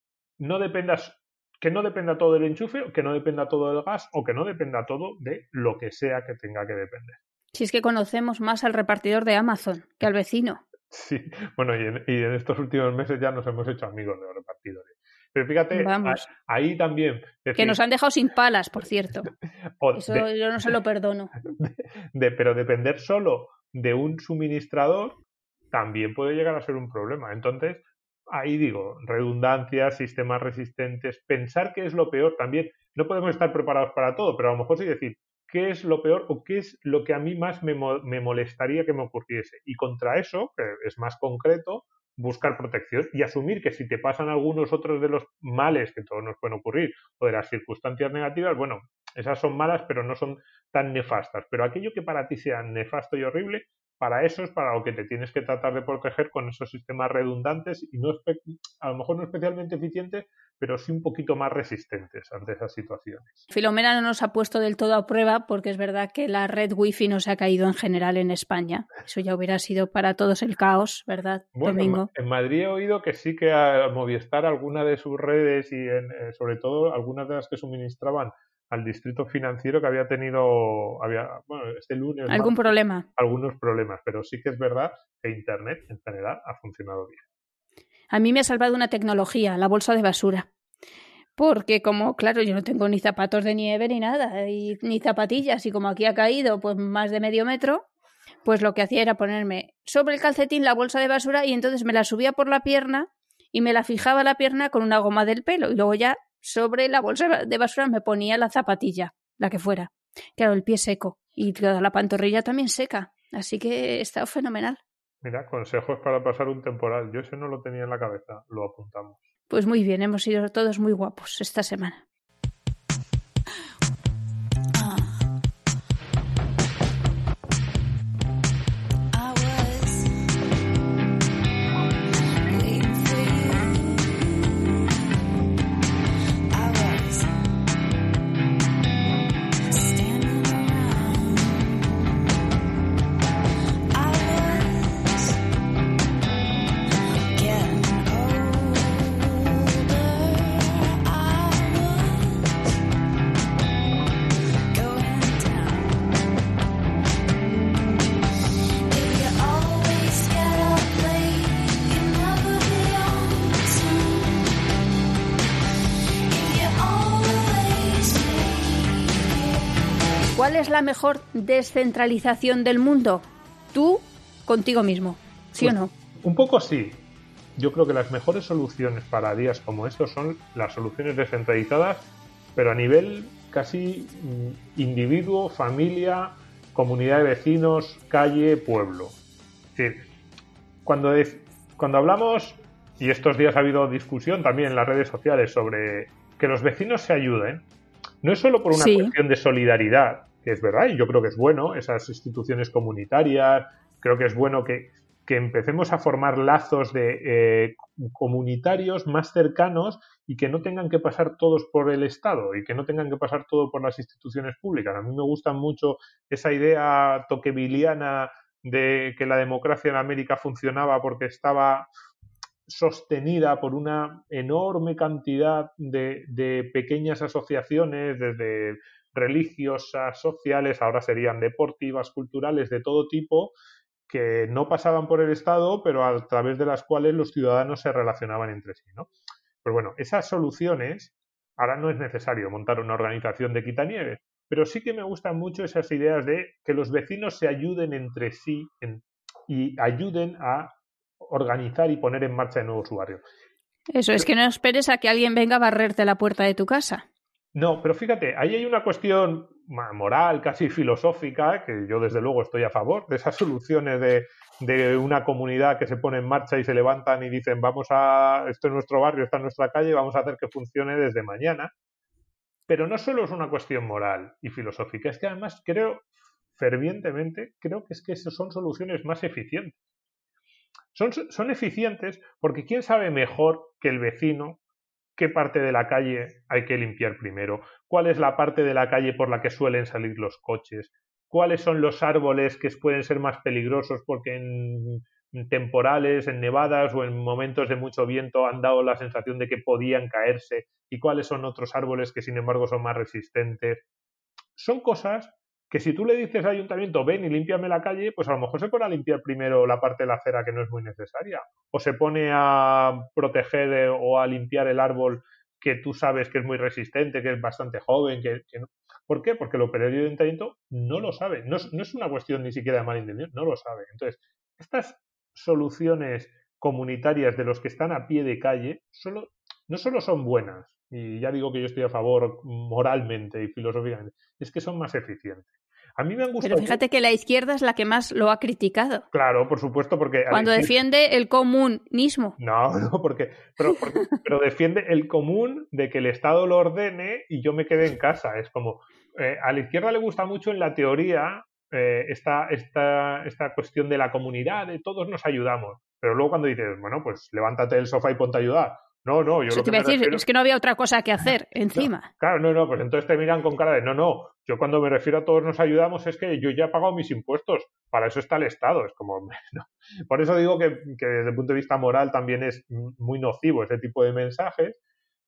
no dependas, que no dependa todo del enchufe, que no dependa todo del gas o que no dependa todo de lo que sea que tenga que depender. Si es que conocemos más al repartidor de Amazon que al vecino. Sí, bueno, y en, y en estos últimos meses ya nos hemos hecho amigos de los repartidores. Pero fíjate, Vamos. a, ahí también... Decir, que nos han dejado sin palas, por cierto. Eso de, yo no se lo perdono. De, de, pero depender solo de un suministrador también puede llegar a ser un problema. Entonces, ahí digo, redundancias, sistemas resistentes, pensar qué es lo peor también. No podemos estar preparados para todo, pero a lo mejor sí decir qué es lo peor o qué es lo que a mí más me, mo- me molestaría que me ocurriese. Y contra eso, que es más concreto, buscar protección y asumir que si te pasan algunos otros de los males que todos nos pueden ocurrir o de las circunstancias negativas, bueno, esas son malas, pero no son tan nefastas. Pero aquello que para ti sea nefasto y horrible, para eso es para lo que te tienes que tratar de proteger con esos sistemas redundantes y no a lo mejor no especialmente eficientes, pero sí un poquito más resistentes ante esas situaciones. Filomena no nos ha puesto del todo a prueba porque es verdad que la red wifi no se ha caído en general en España. Eso ya hubiera sido para todos el caos, ¿verdad, bueno, Domingo? En Madrid he oído que sí que a Movistar alguna de sus redes y en, eh, sobre todo algunas de las que suministraban al distrito financiero que había tenido, había, bueno, este lunes... ¿Algún más, problema? Algunos problemas, pero sí que es verdad que Internet en general ha funcionado bien. A mí me ha salvado una tecnología, la bolsa de basura. Porque como, claro, yo no tengo ni zapatos de nieve ni nada, y, ni zapatillas, y como aquí ha caído pues más de medio metro, pues lo que hacía era ponerme sobre el calcetín la bolsa de basura y entonces me la subía por la pierna y me la fijaba la pierna con una goma del pelo y luego ya sobre la bolsa de basura me ponía la zapatilla, la que fuera. Claro, el pie seco y toda la pantorrilla también seca, así que está fenomenal. Mira, consejos para pasar un temporal. Yo ese no lo tenía en la cabeza, lo apuntamos. Pues muy bien, hemos sido todos muy guapos esta semana. ¿Cuál es la mejor descentralización del mundo? Tú, contigo mismo, ¿sí pues, o no? Un poco sí. Yo creo que las mejores soluciones para días como estos son las soluciones descentralizadas, pero a nivel casi individuo, familia, comunidad de vecinos, calle, pueblo. Es decir, cuando, es, cuando hablamos, y estos días ha habido discusión también en las redes sociales sobre que los vecinos se ayuden, no es solo por una sí. cuestión de solidaridad, que es verdad, y yo creo que es bueno, esas instituciones comunitarias, creo que es bueno que, que empecemos a formar lazos de eh, comunitarios más cercanos y que no tengan que pasar todos por el Estado y que no tengan que pasar todo por las instituciones públicas. A mí me gusta mucho esa idea tocquevilleana de que la democracia en América funcionaba porque estaba sostenida por una enorme cantidad de, de pequeñas asociaciones, desde religiosas, sociales, ahora serían deportivas, culturales, de todo tipo, que no pasaban por el Estado, pero a través de las cuales los ciudadanos se relacionaban entre sí, ¿no? Pero bueno, esas soluciones, ahora no es necesario montar una organización de quitanieves, pero sí que me gustan mucho esas ideas de que los vecinos se ayuden entre sí en, y ayuden a organizar y poner en marcha de nuevos barrios. Eso, es que no esperes a que alguien venga a barrerte la puerta de tu casa. No, pero fíjate, ahí hay una cuestión moral, casi filosófica, que yo desde luego estoy a favor de esas soluciones de, de una comunidad que se pone en marcha y se levantan y dicen vamos a, esto es nuestro barrio, esta es nuestra calle, vamos a hacer que funcione desde mañana. Pero no solo es una cuestión moral y filosófica, es que además creo fervientemente, creo que es que son soluciones más eficientes. Son, son eficientes porque ¿quién sabe mejor que el vecino qué parte de la calle hay que limpiar primero? ¿Cuál es la parte de la calle por la que suelen salir los coches? ¿Cuáles son los árboles que pueden ser más peligrosos porque en, en temporales, en nevadas o en momentos de mucho viento han dado la sensación de que podían caerse? ¿Y cuáles son otros árboles que sin embargo son más resistentes? Son cosas que si tú le dices al ayuntamiento ven y límpiame la calle, pues a lo mejor se pone a limpiar primero la parte de la acera que no es muy necesaria, o se pone a proteger eh, o a limpiar el árbol que tú sabes que es muy resistente, que es bastante joven, que, que no. ¿Por qué? Porque el operario de ayuntamiento no lo sabe, no es, no es una cuestión ni siquiera de mala intención, no lo sabe. Entonces, estas soluciones comunitarias de los que están a pie de calle solo, no solo son buenas, y ya digo que yo estoy a favor moralmente y filosóficamente, es que son más eficientes. A mí me han gustado. Pero fíjate que la izquierda es la que más lo ha criticado. Claro, por supuesto, porque... Cuando defiende el comunismo. No, no, porque pero, porque... pero defiende el común de que el Estado lo ordene y yo me quede en casa. Es como... Eh, a la izquierda le gusta mucho en la teoría eh, esta, esta, esta cuestión de la comunidad, de todos nos ayudamos. Pero luego cuando dices, bueno, pues levántate del sofá y ponte a ayudar. No, no, yo Eso lo te que iba a decir, refiero... es que no había otra cosa que hacer encima. No, claro, no, no, pues entonces te miran con cara de no, no, yo cuando me refiero a todos nos ayudamos es que yo ya he pagado mis impuestos, para eso está el Estado, es como, no. Por eso digo que, que desde el punto de vista moral también es muy nocivo ese tipo de mensajes,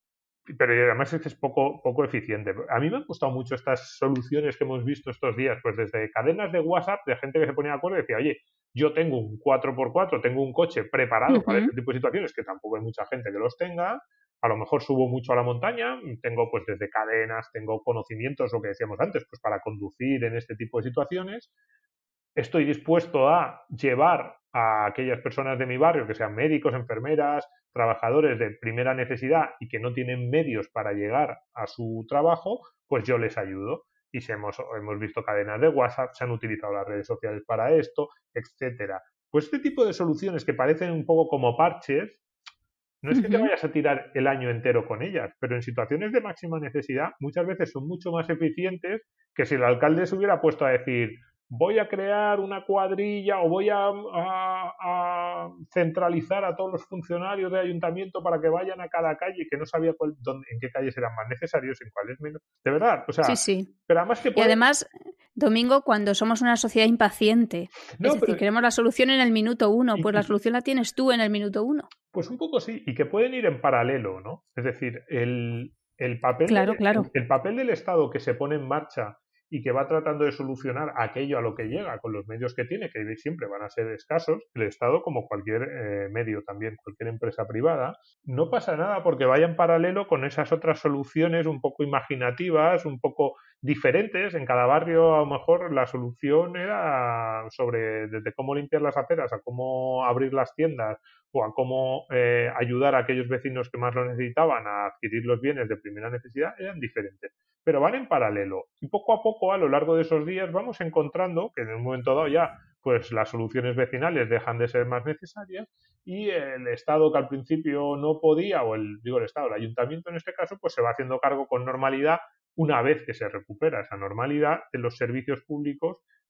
pero además es que es poco, poco eficiente. A mí me han gustado mucho estas soluciones que hemos visto estos días, pues desde cadenas de WhatsApp de gente que se ponía de acuerdo y decía, oye, yo tengo un cuatro por cuatro, tengo un coche preparado uh-huh. para este tipo de situaciones, que tampoco hay mucha gente que los tenga, a lo mejor subo mucho a la montaña, tengo pues desde cadenas, tengo conocimientos, lo que decíamos antes, pues para conducir en este tipo de situaciones, estoy dispuesto a llevar a aquellas personas de mi barrio que sean médicos, enfermeras, trabajadores de primera necesidad y que no tienen medios para llegar a su trabajo, pues yo les ayudo. Y si hemos, hemos visto cadenas de WhatsApp, se han utilizado las redes sociales para esto, etcétera. Pues este tipo de soluciones que parecen un poco como parches, no es que te vayas a tirar el año entero con ellas, pero en situaciones de máxima necesidad muchas veces son mucho más eficientes que si el alcalde se hubiera puesto a decir voy a crear una cuadrilla o voy a, a, a centralizar a todos los funcionarios de ayuntamiento para que vayan a cada calle, que no sabía cuál, dónde, en qué calles eran más necesarios, en cuáles menos. De verdad, o sea, sí, sí. Pero además que puede... Y además, Domingo, cuando somos una sociedad impaciente, no, es decir, pero... queremos la solución en el minuto uno, pues y... la solución la tienes tú en el minuto uno. Pues un poco sí, y que pueden ir en paralelo, ¿no? Es decir, el, el, papel, claro, del, claro. el papel del Estado que se pone en marcha y que va tratando de solucionar aquello a lo que llega con los medios que tiene, que siempre van a ser escasos, el Estado, como cualquier eh, medio también, cualquier empresa privada, no pasa nada porque vaya en paralelo con esas otras soluciones un poco imaginativas, un poco diferentes. En cada barrio a lo mejor la solución era sobre desde cómo limpiar las aceras a cómo abrir las tiendas o a cómo eh, ayudar a aquellos vecinos que más lo necesitaban a adquirir los bienes de primera necesidad, eran diferentes. Pero van en paralelo y poco a poco a lo largo de esos días vamos encontrando que en un momento dado ya pues las soluciones vecinales dejan de ser más necesarias y el Estado que al principio no podía, o el digo el Estado, el ayuntamiento en este caso, pues se va haciendo cargo con normalidad una vez que se recupera esa normalidad de los servicios públicos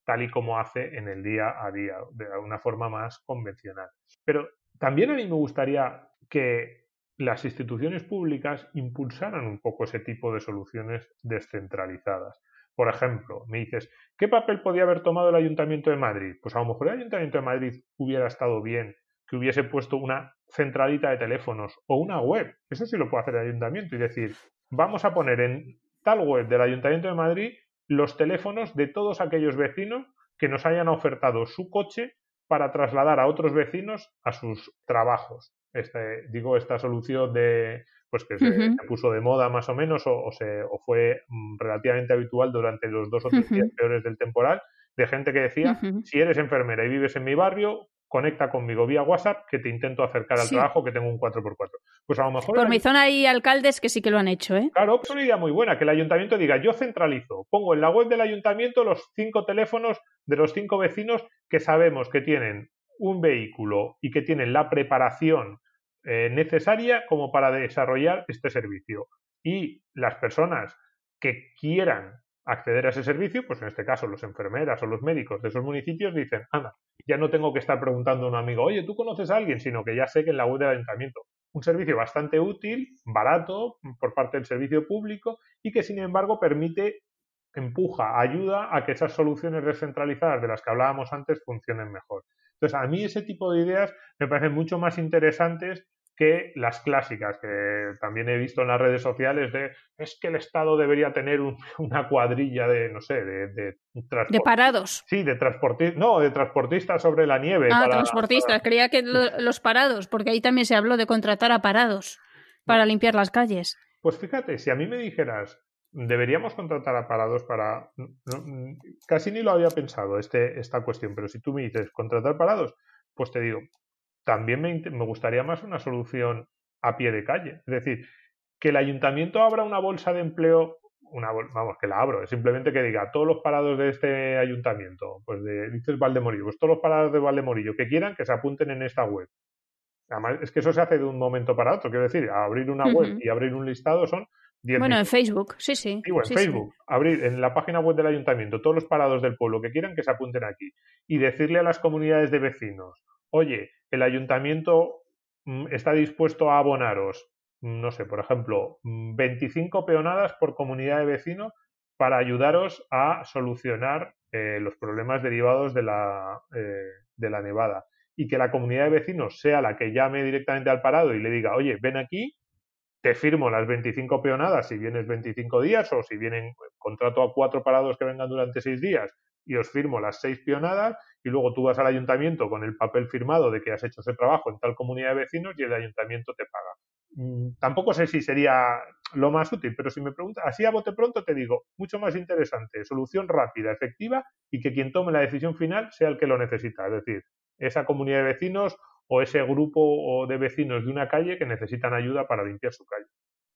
tal y como hace en el día a día, de una forma más convencional. Pero también a mí me gustaría que las instituciones públicas impulsaran un poco ese tipo de soluciones descentralizadas. Por ejemplo, me dices, ¿qué papel podía haber tomado el Ayuntamiento de Madrid? Pues a lo mejor el Ayuntamiento de Madrid hubiera estado bien que hubiese puesto una centralita de teléfonos o una web. Eso sí lo puede hacer el Ayuntamiento y decir, vamos a poner en tal web del Ayuntamiento de Madrid los teléfonos de todos aquellos vecinos que nos hayan ofertado su coche para trasladar a otros vecinos a sus trabajos. Este, digo, esta solución de pues que se, uh-huh. se puso de moda más o menos o, o, se, o fue mm, relativamente habitual durante los dos o tres uh-huh. días peores del temporal, de gente que decía, uh-huh. si eres enfermera y vives en mi barrio, conecta conmigo vía WhatsApp que te intento acercar al sí. trabajo que tengo un cuatro por cuatro. Pues a lo mejor... Por el... mi zona hay alcaldes que sí que lo han hecho, ¿eh? Claro, es una idea muy buena, que el ayuntamiento diga, yo centralizo, pongo en la web del ayuntamiento los cinco teléfonos de los cinco vecinos que sabemos que tienen un vehículo y que tienen la preparación eh, necesaria como para desarrollar este servicio. Y las personas que quieran acceder a ese servicio, pues en este caso los enfermeras o los médicos de esos municipios dicen, anda, ya no tengo que estar preguntando a un amigo, oye, ¿tú conoces a alguien? Sino que ya sé que en la web del ayuntamiento. Un servicio bastante útil, barato, por parte del servicio público y que, sin embargo, permite, empuja, ayuda a que esas soluciones descentralizadas de las que hablábamos antes funcionen mejor. Entonces, a mí ese tipo de ideas me parecen mucho más interesantes que las clásicas que también he visto en las redes sociales de es que el Estado debería tener un, una cuadrilla de, no sé, de... De, de parados. Sí, de transportistas, no, de transportistas sobre la nieve. Ah, para, transportistas, para... creía que lo, los parados, porque ahí también se habló de contratar a parados para no. limpiar las calles. Pues fíjate, si a mí me dijeras, deberíamos contratar a parados para... No, casi ni lo había pensado este, esta cuestión, pero si tú me dices contratar parados, pues te digo... También me, me gustaría más una solución a pie de calle. Es decir, que el ayuntamiento abra una bolsa de empleo, una bol, vamos, que la abro, es simplemente que diga todos los parados de este ayuntamiento, pues de, dices Valdemorillo, pues todos los parados de Valdemorillo que quieran que se apunten en esta web. Además, es que eso se hace de un momento para otro. Quiero decir, abrir una uh-huh. web y abrir un listado son diez Bueno, minutos. En Facebook, sí, sí. Digo, en sí, Facebook, sí. Abrir en la página web del ayuntamiento todos los parados del pueblo que quieran que se apunten aquí. Y decirle a las comunidades de vecinos, oye, el ayuntamiento mm, está dispuesto a abonaros, no sé, por ejemplo, veinticinco peonadas por comunidad de vecinos para ayudaros a solucionar eh, los problemas derivados de la, eh, de la nevada. Y que la comunidad de vecinos sea la que llame directamente al parado y le diga, oye, ven aquí, te firmo las veinticinco peonadas si vienes veinticinco días o si vienen, contrato a cuatro parados que vengan durante seis días y os firmo las seis peonadas y luego tú vas al ayuntamiento con el papel firmado de que has hecho ese trabajo en tal comunidad de vecinos y el ayuntamiento te paga. Mm, tampoco sé si sería lo más útil, pero si me preguntas, así a bote pronto te digo, mucho más interesante, solución rápida, efectiva y que quien tome la decisión final sea el que lo necesita, es decir, esa comunidad de vecinos o ese grupo de vecinos de una calle que necesitan ayuda para limpiar su calle.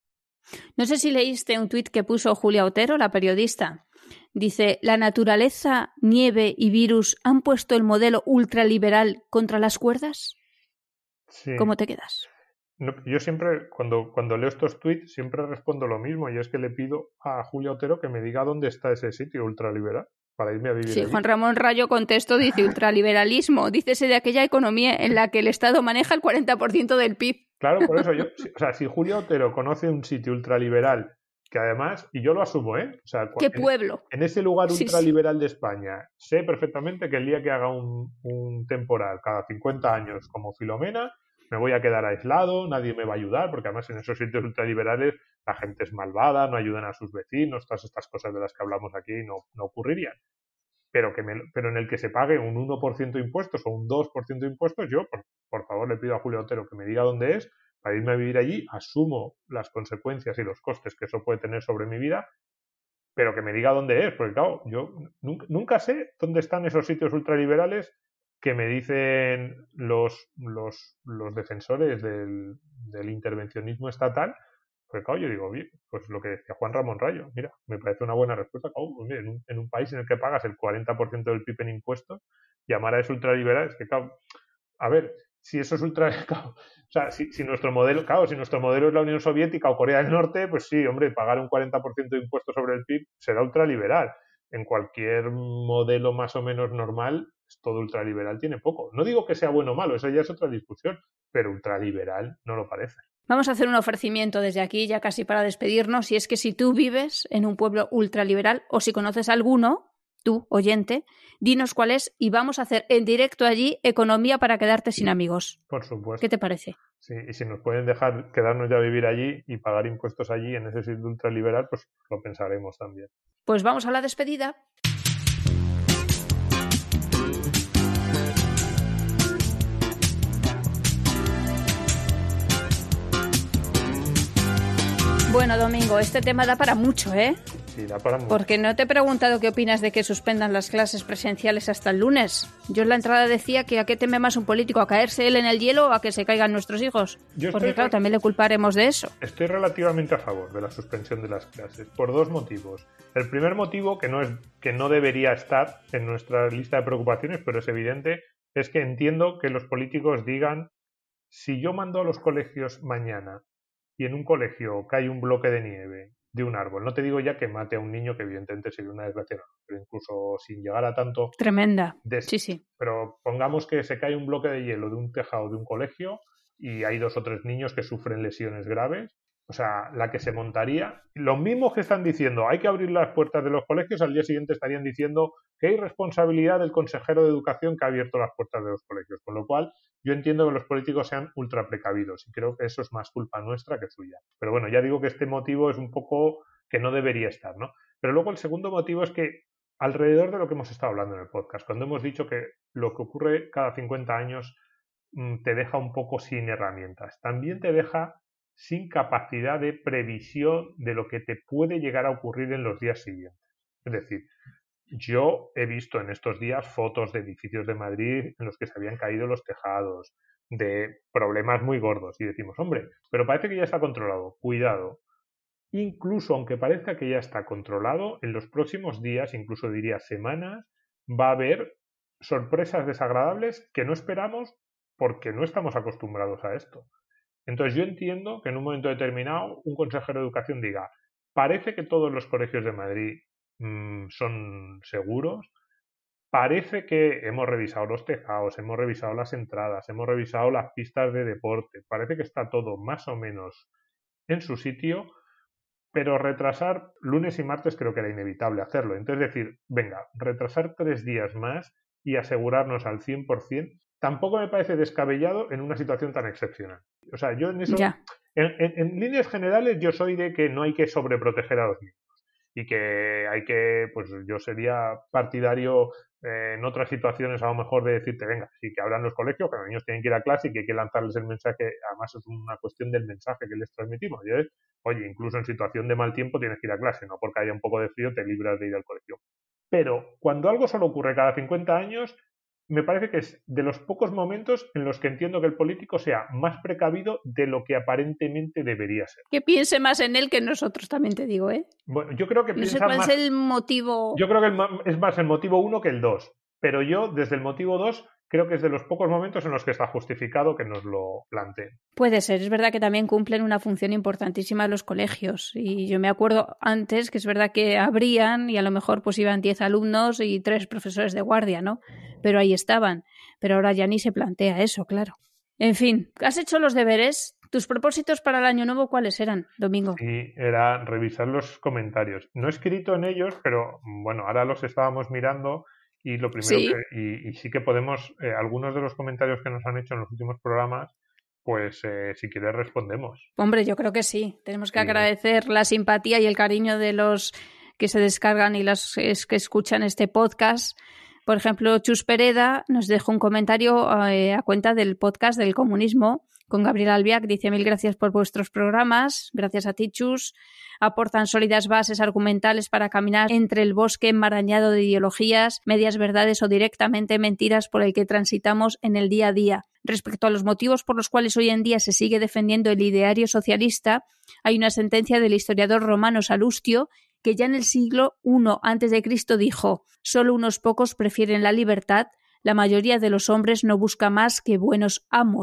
No sé si leíste un tuit que puso Julia Otero, la periodista. Dice, la naturaleza, nieve y virus han puesto el modelo ultraliberal contra las cuerdas. Sí. ¿Cómo te quedas? No, yo siempre, cuando, cuando leo estos tuits, siempre respondo lo mismo y es que le pido a Julia Otero que me diga dónde está ese sitio ultraliberal para irme a vivir Sí, allí. Juan Ramón Rayo contestó, dice ultraliberalismo, dícese de aquella economía en la que el Estado maneja el cuarenta por ciento del P I B. Claro, por eso yo, o sea, si Julia Otero conoce un sitio ultraliberal que además, y yo lo asumo, ¿eh? O sea, ¿qué en, pueblo? En ese lugar sí, ultraliberal sí. de España, sé perfectamente que el día que haga un, un temporal cada cincuenta años como Filomena, me voy a quedar aislado, nadie me va a ayudar, porque además en esos sitios ultraliberales la gente es malvada, no ayudan a sus vecinos, todas estas cosas de las que hablamos aquí no, no ocurrirían. Pero, que me, pero en el que se pague un uno por ciento de impuestos o un dos por ciento de impuestos, yo, por, por favor, le pido a Julio Otero que me diga dónde es, para irme a vivir allí, asumo las consecuencias y los costes que eso puede tener sobre mi vida, pero que me diga dónde es, porque claro, yo nunca, nunca sé dónde están esos sitios ultraliberales que me dicen los, los, los defensores del, del intervencionismo estatal. Pues claro, yo digo, bien, pues lo que decía Juan Ramón Rayo, mira, me parece una buena respuesta. Claro, pues mira, en, un, en un país en el que pagas el cuarenta por ciento del P I B en impuestos, llamar a eso ultraliberal, es que, claro, a ver, si eso es ultra... Claro, o sea, si, si nuestro modelo, claro, si nuestro modelo es la Unión Soviética o Corea del Norte, pues sí, hombre, pagar un cuarenta por ciento de impuestos sobre el P I B será ultraliberal. en cualquier modelo más o menos normal, todo ultraliberal tiene poco. No digo que sea bueno o malo, eso ya es otra discusión, pero ultraliberal no lo parece. Vamos a hacer un ofrecimiento desde aquí, ya casi para despedirnos, y es que si tú vives en un pueblo ultraliberal o si conoces alguno, tú, oyente, dinos cuál es y vamos a hacer en directo allí economía para quedarte sin amigos. Por supuesto. ¿Qué te parece? Sí, y si nos pueden dejar quedarnos ya a vivir allí y pagar impuestos allí en ese sitio ultraliberal, pues lo pensaremos también. Pues vamos a la despedida. Bueno, Domingo, este tema da para mucho, ¿eh? Sí, da para mucho. Porque no te he preguntado qué opinas de que suspendan las clases presenciales hasta el lunes. Yo en la entrada decía que a qué teme más un político, a caerse él en el hielo o a que se caigan nuestros hijos. Yo Porque estoy, claro, también le culparemos de eso. Estoy relativamente a favor de la suspensión de las clases, por dos motivos. El primer motivo, que no es que no debería estar en nuestra lista de preocupaciones, pero es evidente, es que entiendo que los políticos digan, si yo mando a los colegios mañana y en un colegio cae un bloque de nieve de un árbol, no te digo ya que mate a un niño, que evidentemente sería una desgracia, no, pero incluso sin llegar a tanto... Tremenda, des... sí, sí. Pero pongamos que se cae un bloque de hielo de un tejado de un colegio y hay dos o tres niños que sufren lesiones graves. O sea, la que se montaría, los mismos que están diciendo hay que abrir las puertas de los colegios, al día siguiente estarían diciendo que hay responsabilidad del consejero de educación que ha abierto las puertas de los colegios, con lo cual yo entiendo que los políticos sean ultra precavidos y creo que eso es más culpa nuestra que suya. Pero bueno, ya digo que este motivo es un poco que no debería estar, ¿no? Pero luego el segundo motivo es que alrededor de lo que hemos estado hablando en el podcast, cuando hemos dicho que lo que ocurre cada cincuenta años mmm, te deja un poco sin herramientas, también te deja sin capacidad de previsión de lo que te puede llegar a ocurrir en los días siguientes. Es decir, yo he visto en estos días fotos de edificios de Madrid en los que se habían caído los tejados, de problemas muy gordos, y decimos, hombre, pero parece que ya está controlado, cuidado. Incluso aunque parezca que ya está controlado, en los próximos días, incluso diría semanas, va a haber sorpresas desagradables que no esperamos porque no estamos acostumbrados a esto. Entonces yo entiendo que en un momento determinado un consejero de educación diga, parece que todos los colegios de Madrid mmm, son seguros, parece que hemos revisado los tejados, hemos revisado las entradas, hemos revisado las pistas de deporte, parece que está todo más o menos en su sitio, pero retrasar lunes y martes creo que era inevitable hacerlo. Entonces decir, venga, retrasar tres días más y asegurarnos al cien por ciento tampoco me parece descabellado en una situación tan excepcional. O sea, yo en eso, en, en, en líneas generales, yo soy de que no hay que sobreproteger a los niños y que hay que, pues yo sería partidario eh, en otras situaciones a lo mejor de decirte, venga, sí que abran los colegios, que los niños tienen que ir a clase y que hay que lanzarles el mensaje, además es una cuestión del mensaje que les transmitimos. ¿Sí? Oye, incluso en situación de mal tiempo tienes que ir a clase, no porque haya un poco de frío te libras de ir al colegio. Pero cuando algo solo ocurre cada cincuenta años, me parece que es de los pocos momentos en los que entiendo que el político sea más precavido de lo que aparentemente debería ser. Que piense más en él que en nosotros, también te digo, ¿eh? Bueno, yo creo que no piensa sé cuál más... es el motivo... Yo creo que el, es más el motivo uno que el dos. Pero yo, desde el motivo dos, creo que es de los pocos momentos en los que está justificado que nos lo planteen. Puede ser, es verdad que también cumplen una función importantísima los colegios. Y yo me acuerdo antes que es verdad que abrían y a lo mejor pues iban diez alumnos y tres profesores de guardia, ¿no? Pero ahí estaban. Pero ahora ya ni se plantea eso, claro. En fin, ¿has hecho los deberes? ¿Tus propósitos para el año nuevo cuáles eran, Domingo? Sí, era revisar los comentarios. No he escrito en ellos, pero bueno, ahora los estábamos mirando y lo primero ¿Sí? que... Y, y sí que podemos, eh, algunos de los comentarios que nos han hecho en los últimos programas, pues eh, si quieres respondemos. Hombre, yo creo que sí. Tenemos que sí. agradecer la simpatía y el cariño de los que se descargan y los que escuchan este podcast. Por ejemplo, Chus Pereda nos dejó un comentario eh, a cuenta del podcast del comunismo con Gabriel Albiac. Dice, mil gracias por vuestros programas. Gracias a ti, Chus. Aportan sólidas bases argumentales para caminar entre el bosque enmarañado de ideologías, medias verdades o directamente mentiras por el que transitamos en el día a día. Respecto a los motivos por los cuales hoy en día se sigue defendiendo el ideario socialista, hay una sentencia del historiador romano Salustio que ya en el siglo primero antes de Cristo dijo: solo unos pocos prefieren la libertad, la mayoría de los hombres no busca más que buenos amos.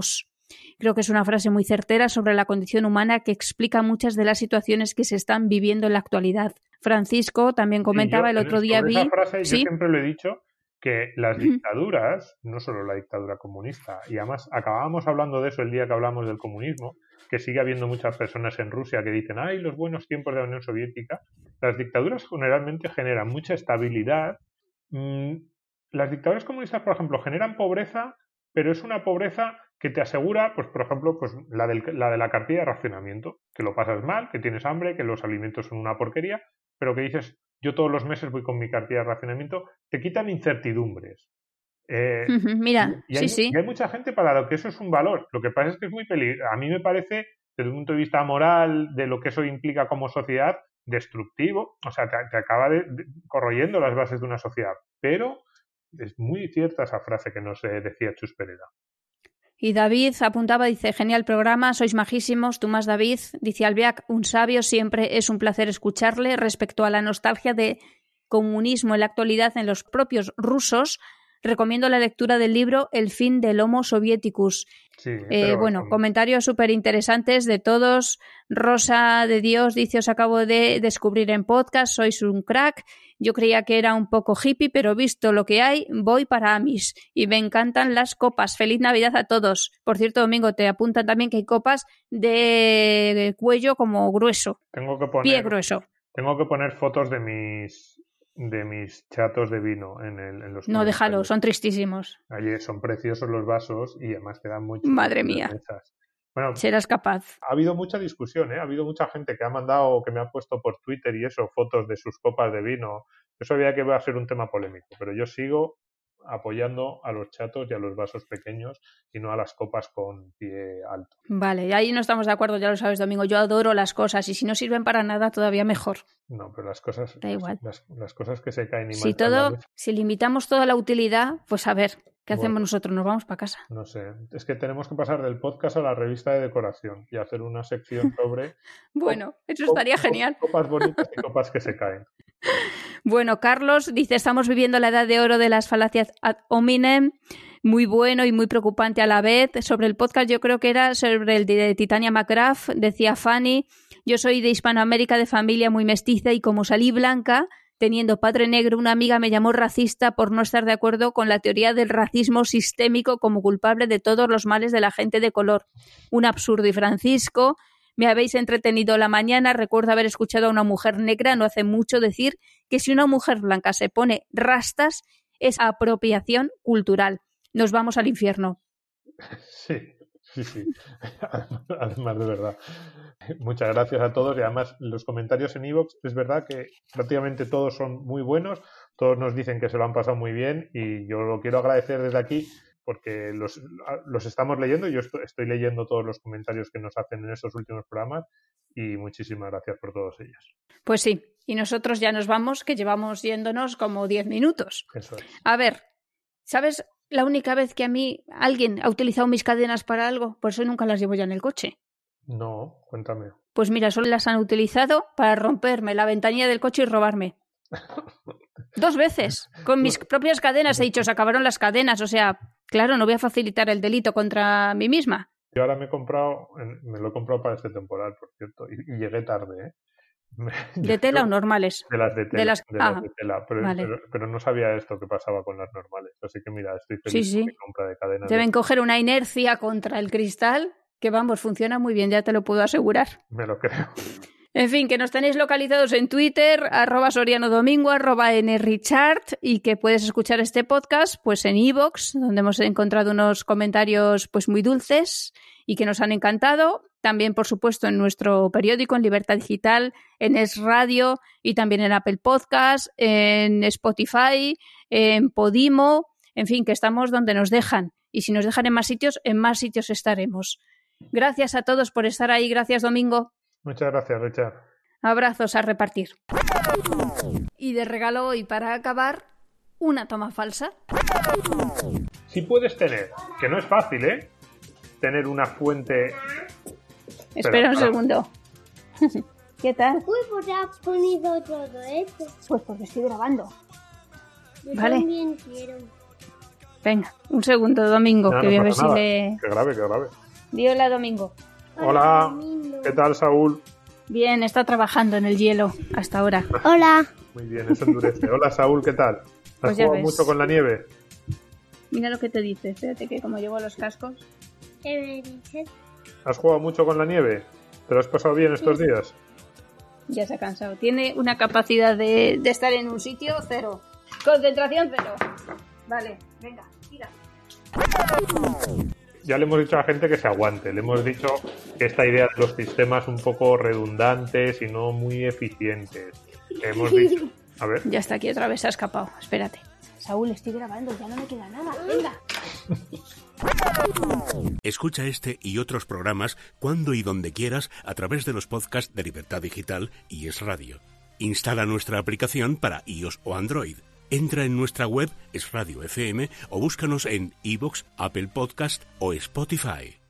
Creo que es una frase muy certera sobre la condición humana que explica muchas de las situaciones que se están viviendo en la actualidad. Francisco también comentaba sí, yo, el otro día... vi... esa frase ¿Sí? yo siempre lo he dicho, que las dictaduras, no solo la dictadura comunista, y además acabábamos hablando de eso el día que hablamos del comunismo, que sigue habiendo muchas personas en Rusia que dicen, ¡ay, los buenos tiempos de la Unión Soviética! Las dictaduras generalmente generan mucha estabilidad. Mm, las dictaduras comunistas, por ejemplo, generan pobreza, pero es una pobreza que te asegura, pues por ejemplo, pues la, del, la de la cartilla de racionamiento, que lo pasas mal, que tienes hambre, que los alimentos son una porquería, pero que dices, yo todos los meses voy con mi cartilla de racionamiento, te quitan incertidumbres. Eh, uh-huh, mira, y hay, sí, sí. Y hay mucha gente para lo que eso es un valor. Lo que pasa es que es muy peligroso. A mí me parece, desde un punto de vista moral, de lo que eso implica como sociedad, destructivo. O sea, te, te acaba de, de, corroyendo las bases de una sociedad. Pero es muy cierta esa frase que nos eh, decía Chus Pereda. Y David apuntaba, dice, genial programa, sois majísimos, tú más David. Dice Albiac, un sabio, siempre es un placer escucharle. Respecto a la nostalgia de comunismo en la actualidad en los propios rusos, recomiendo la lectura del libro El fin del Homo Sovieticus. Sí, eh, bueno, como... comentarios súper interesantes de todos. Rosa de Dios dice, os acabo de descubrir en podcast, sois un crack. Yo creía que era un poco hippie, pero visto lo que hay, voy para Amis. Y me encantan las copas. Feliz Navidad a todos. Por cierto, Domingo, te apuntan también que hay copas de cuello como grueso. Tengo que poner, pie grueso. Tengo que poner fotos de mis de mis chatos de vino en, el, en los No, déjalo, son tristísimos. Allí son preciosos los vasos y además quedan mucho. Madre mía. Bueno, serás capaz. Ha habido mucha discusión, ¿eh? Ha habido mucha gente que ha mandado, que me ha puesto por Twitter y eso, fotos de sus copas de vino. Yo sabía que iba a ser un tema polémico, pero yo sigo apoyando a los chatos y a los vasos pequeños y no a las copas con pie alto. Vale, y ahí no estamos de acuerdo, ya lo sabes, Domingo. Yo adoro las cosas y si no sirven para nada, todavía mejor. No, pero las cosas, da igual. Las, las cosas que se caen y si todo, si limitamos toda la utilidad, pues a ver, ¿qué hacemos bueno, nosotros? Nos vamos para casa. No sé, es que tenemos que pasar del podcast a la revista de decoración y hacer una sección sobre bueno, eso estaría cop, genial. Copas bonitas y copas que se caen. Bueno, Carlos dice, estamos viviendo la edad de oro de las falacias ad hominem, muy bueno y muy preocupante a la vez. Sobre el podcast yo creo que era sobre el de Titania McGrath, decía Fanny, yo soy de Hispanoamérica, de familia muy mestiza y como salí blanca, teniendo padre negro, una amiga me llamó racista por no estar de acuerdo con la teoría del racismo sistémico como culpable de todos los males de la gente de color. Un absurdo. Y Francisco, me habéis entretenido la mañana, recuerdo haber escuchado a una mujer negra no hace mucho decir que si una mujer blanca se pone rastas es apropiación cultural. Nos vamos al infierno. Sí, sí, sí. Además, de verdad. Muchas gracias a todos y además los comentarios en iVoox es verdad que prácticamente todos son muy buenos, todos nos dicen que se lo han pasado muy bien y yo lo quiero agradecer desde aquí porque los, los estamos leyendo, yo estoy, estoy leyendo todos los comentarios que nos hacen en estos últimos programas y muchísimas gracias por todos ellos. Pues sí, y nosotros ya nos vamos, que llevamos yéndonos como diez minutos. Eso es. A ver, ¿sabes la única vez que a mí alguien ha utilizado mis cadenas para algo? Por eso nunca las llevo ya en el coche. No, cuéntame. Pues mira, solo las han utilizado para romperme la ventanilla del coche y robarme. Dos veces. Con mis propias cadenas he dicho, se acabaron las cadenas. O sea, claro, no voy a facilitar el delito contra mí misma. Yo ahora me he comprado, me lo he comprado para este temporal, por cierto, y, y llegué tarde, ¿eh? Me, ¿De tela o normales? De las de tela. De las, de, las ah, de tela pero, vale. pero, pero no sabía esto que pasaba con las normales. Así que mira, estoy feliz sí, sí. con mi compra de cadenas. Deben de... coger una inercia contra el cristal que, vamos, funciona muy bien, ya te lo puedo asegurar. Me lo creo. En fin, que nos tenéis localizados en Twitter, arroba Soriano Domingo, arroba nrichard, y que puedes escuchar este podcast pues en iVoox, donde hemos encontrado unos comentarios pues muy dulces y que nos han encantado. También, por supuesto, en nuestro periódico, en Libertad Digital, en Es Radio y también en Apple Podcast, en Spotify, en Podimo, en fin, que estamos donde nos dejan. Y si nos dejan en más sitios, en más sitios estaremos. Gracias a todos por estar ahí. Gracias, Domingo. Muchas gracias, Richard. Abrazos a repartir. Y de regalo hoy, para acabar, una toma falsa. Si puedes tener, que no es fácil, ¿eh? Tener una fuente... Espera un Pero, segundo. ¿Qué tal? Uy, ¿por qué has ponido todo esto? Pues porque estoy grabando. Yo vale. también quiero. Venga, un segundo, Domingo, no, que no voy a ver pasa nada. si le... Que grave, que grave. Di hola, Domingo. Hola, ¿qué tal, Saúl? Bien, está trabajando en el hielo hasta ahora. Hola. Muy bien, eso endurece. Hola, Saúl, ¿qué tal? ¿Has Pues ya jugado ves. mucho con la nieve? Mira lo que te dice. Espérate que como llevo los cascos... ¿Qué me dices? ¿Has jugado mucho con la nieve? ¿Te lo has pasado bien estos días? Ya se ha cansado. Tiene una capacidad de, de estar en un sitio cero. Concentración cero. Vale, venga, tira. Ya le hemos dicho a la gente que se aguante. Le hemos dicho que esta idea de los sistemas un poco redundantes y no muy eficientes. Le hemos dicho... A ver. Ya está aquí otra vez, se ha escapado. Espérate. Saúl, estoy grabando, ya no me queda nada. Venga. Escucha este y otros programas cuando y donde quieras a través de los podcasts de Libertad Digital y Es Radio. Instala nuestra aplicación para iOS o Android. Entra en nuestra web Es Radio F M o búscanos en iVoox, Apple Podcast o Spotify.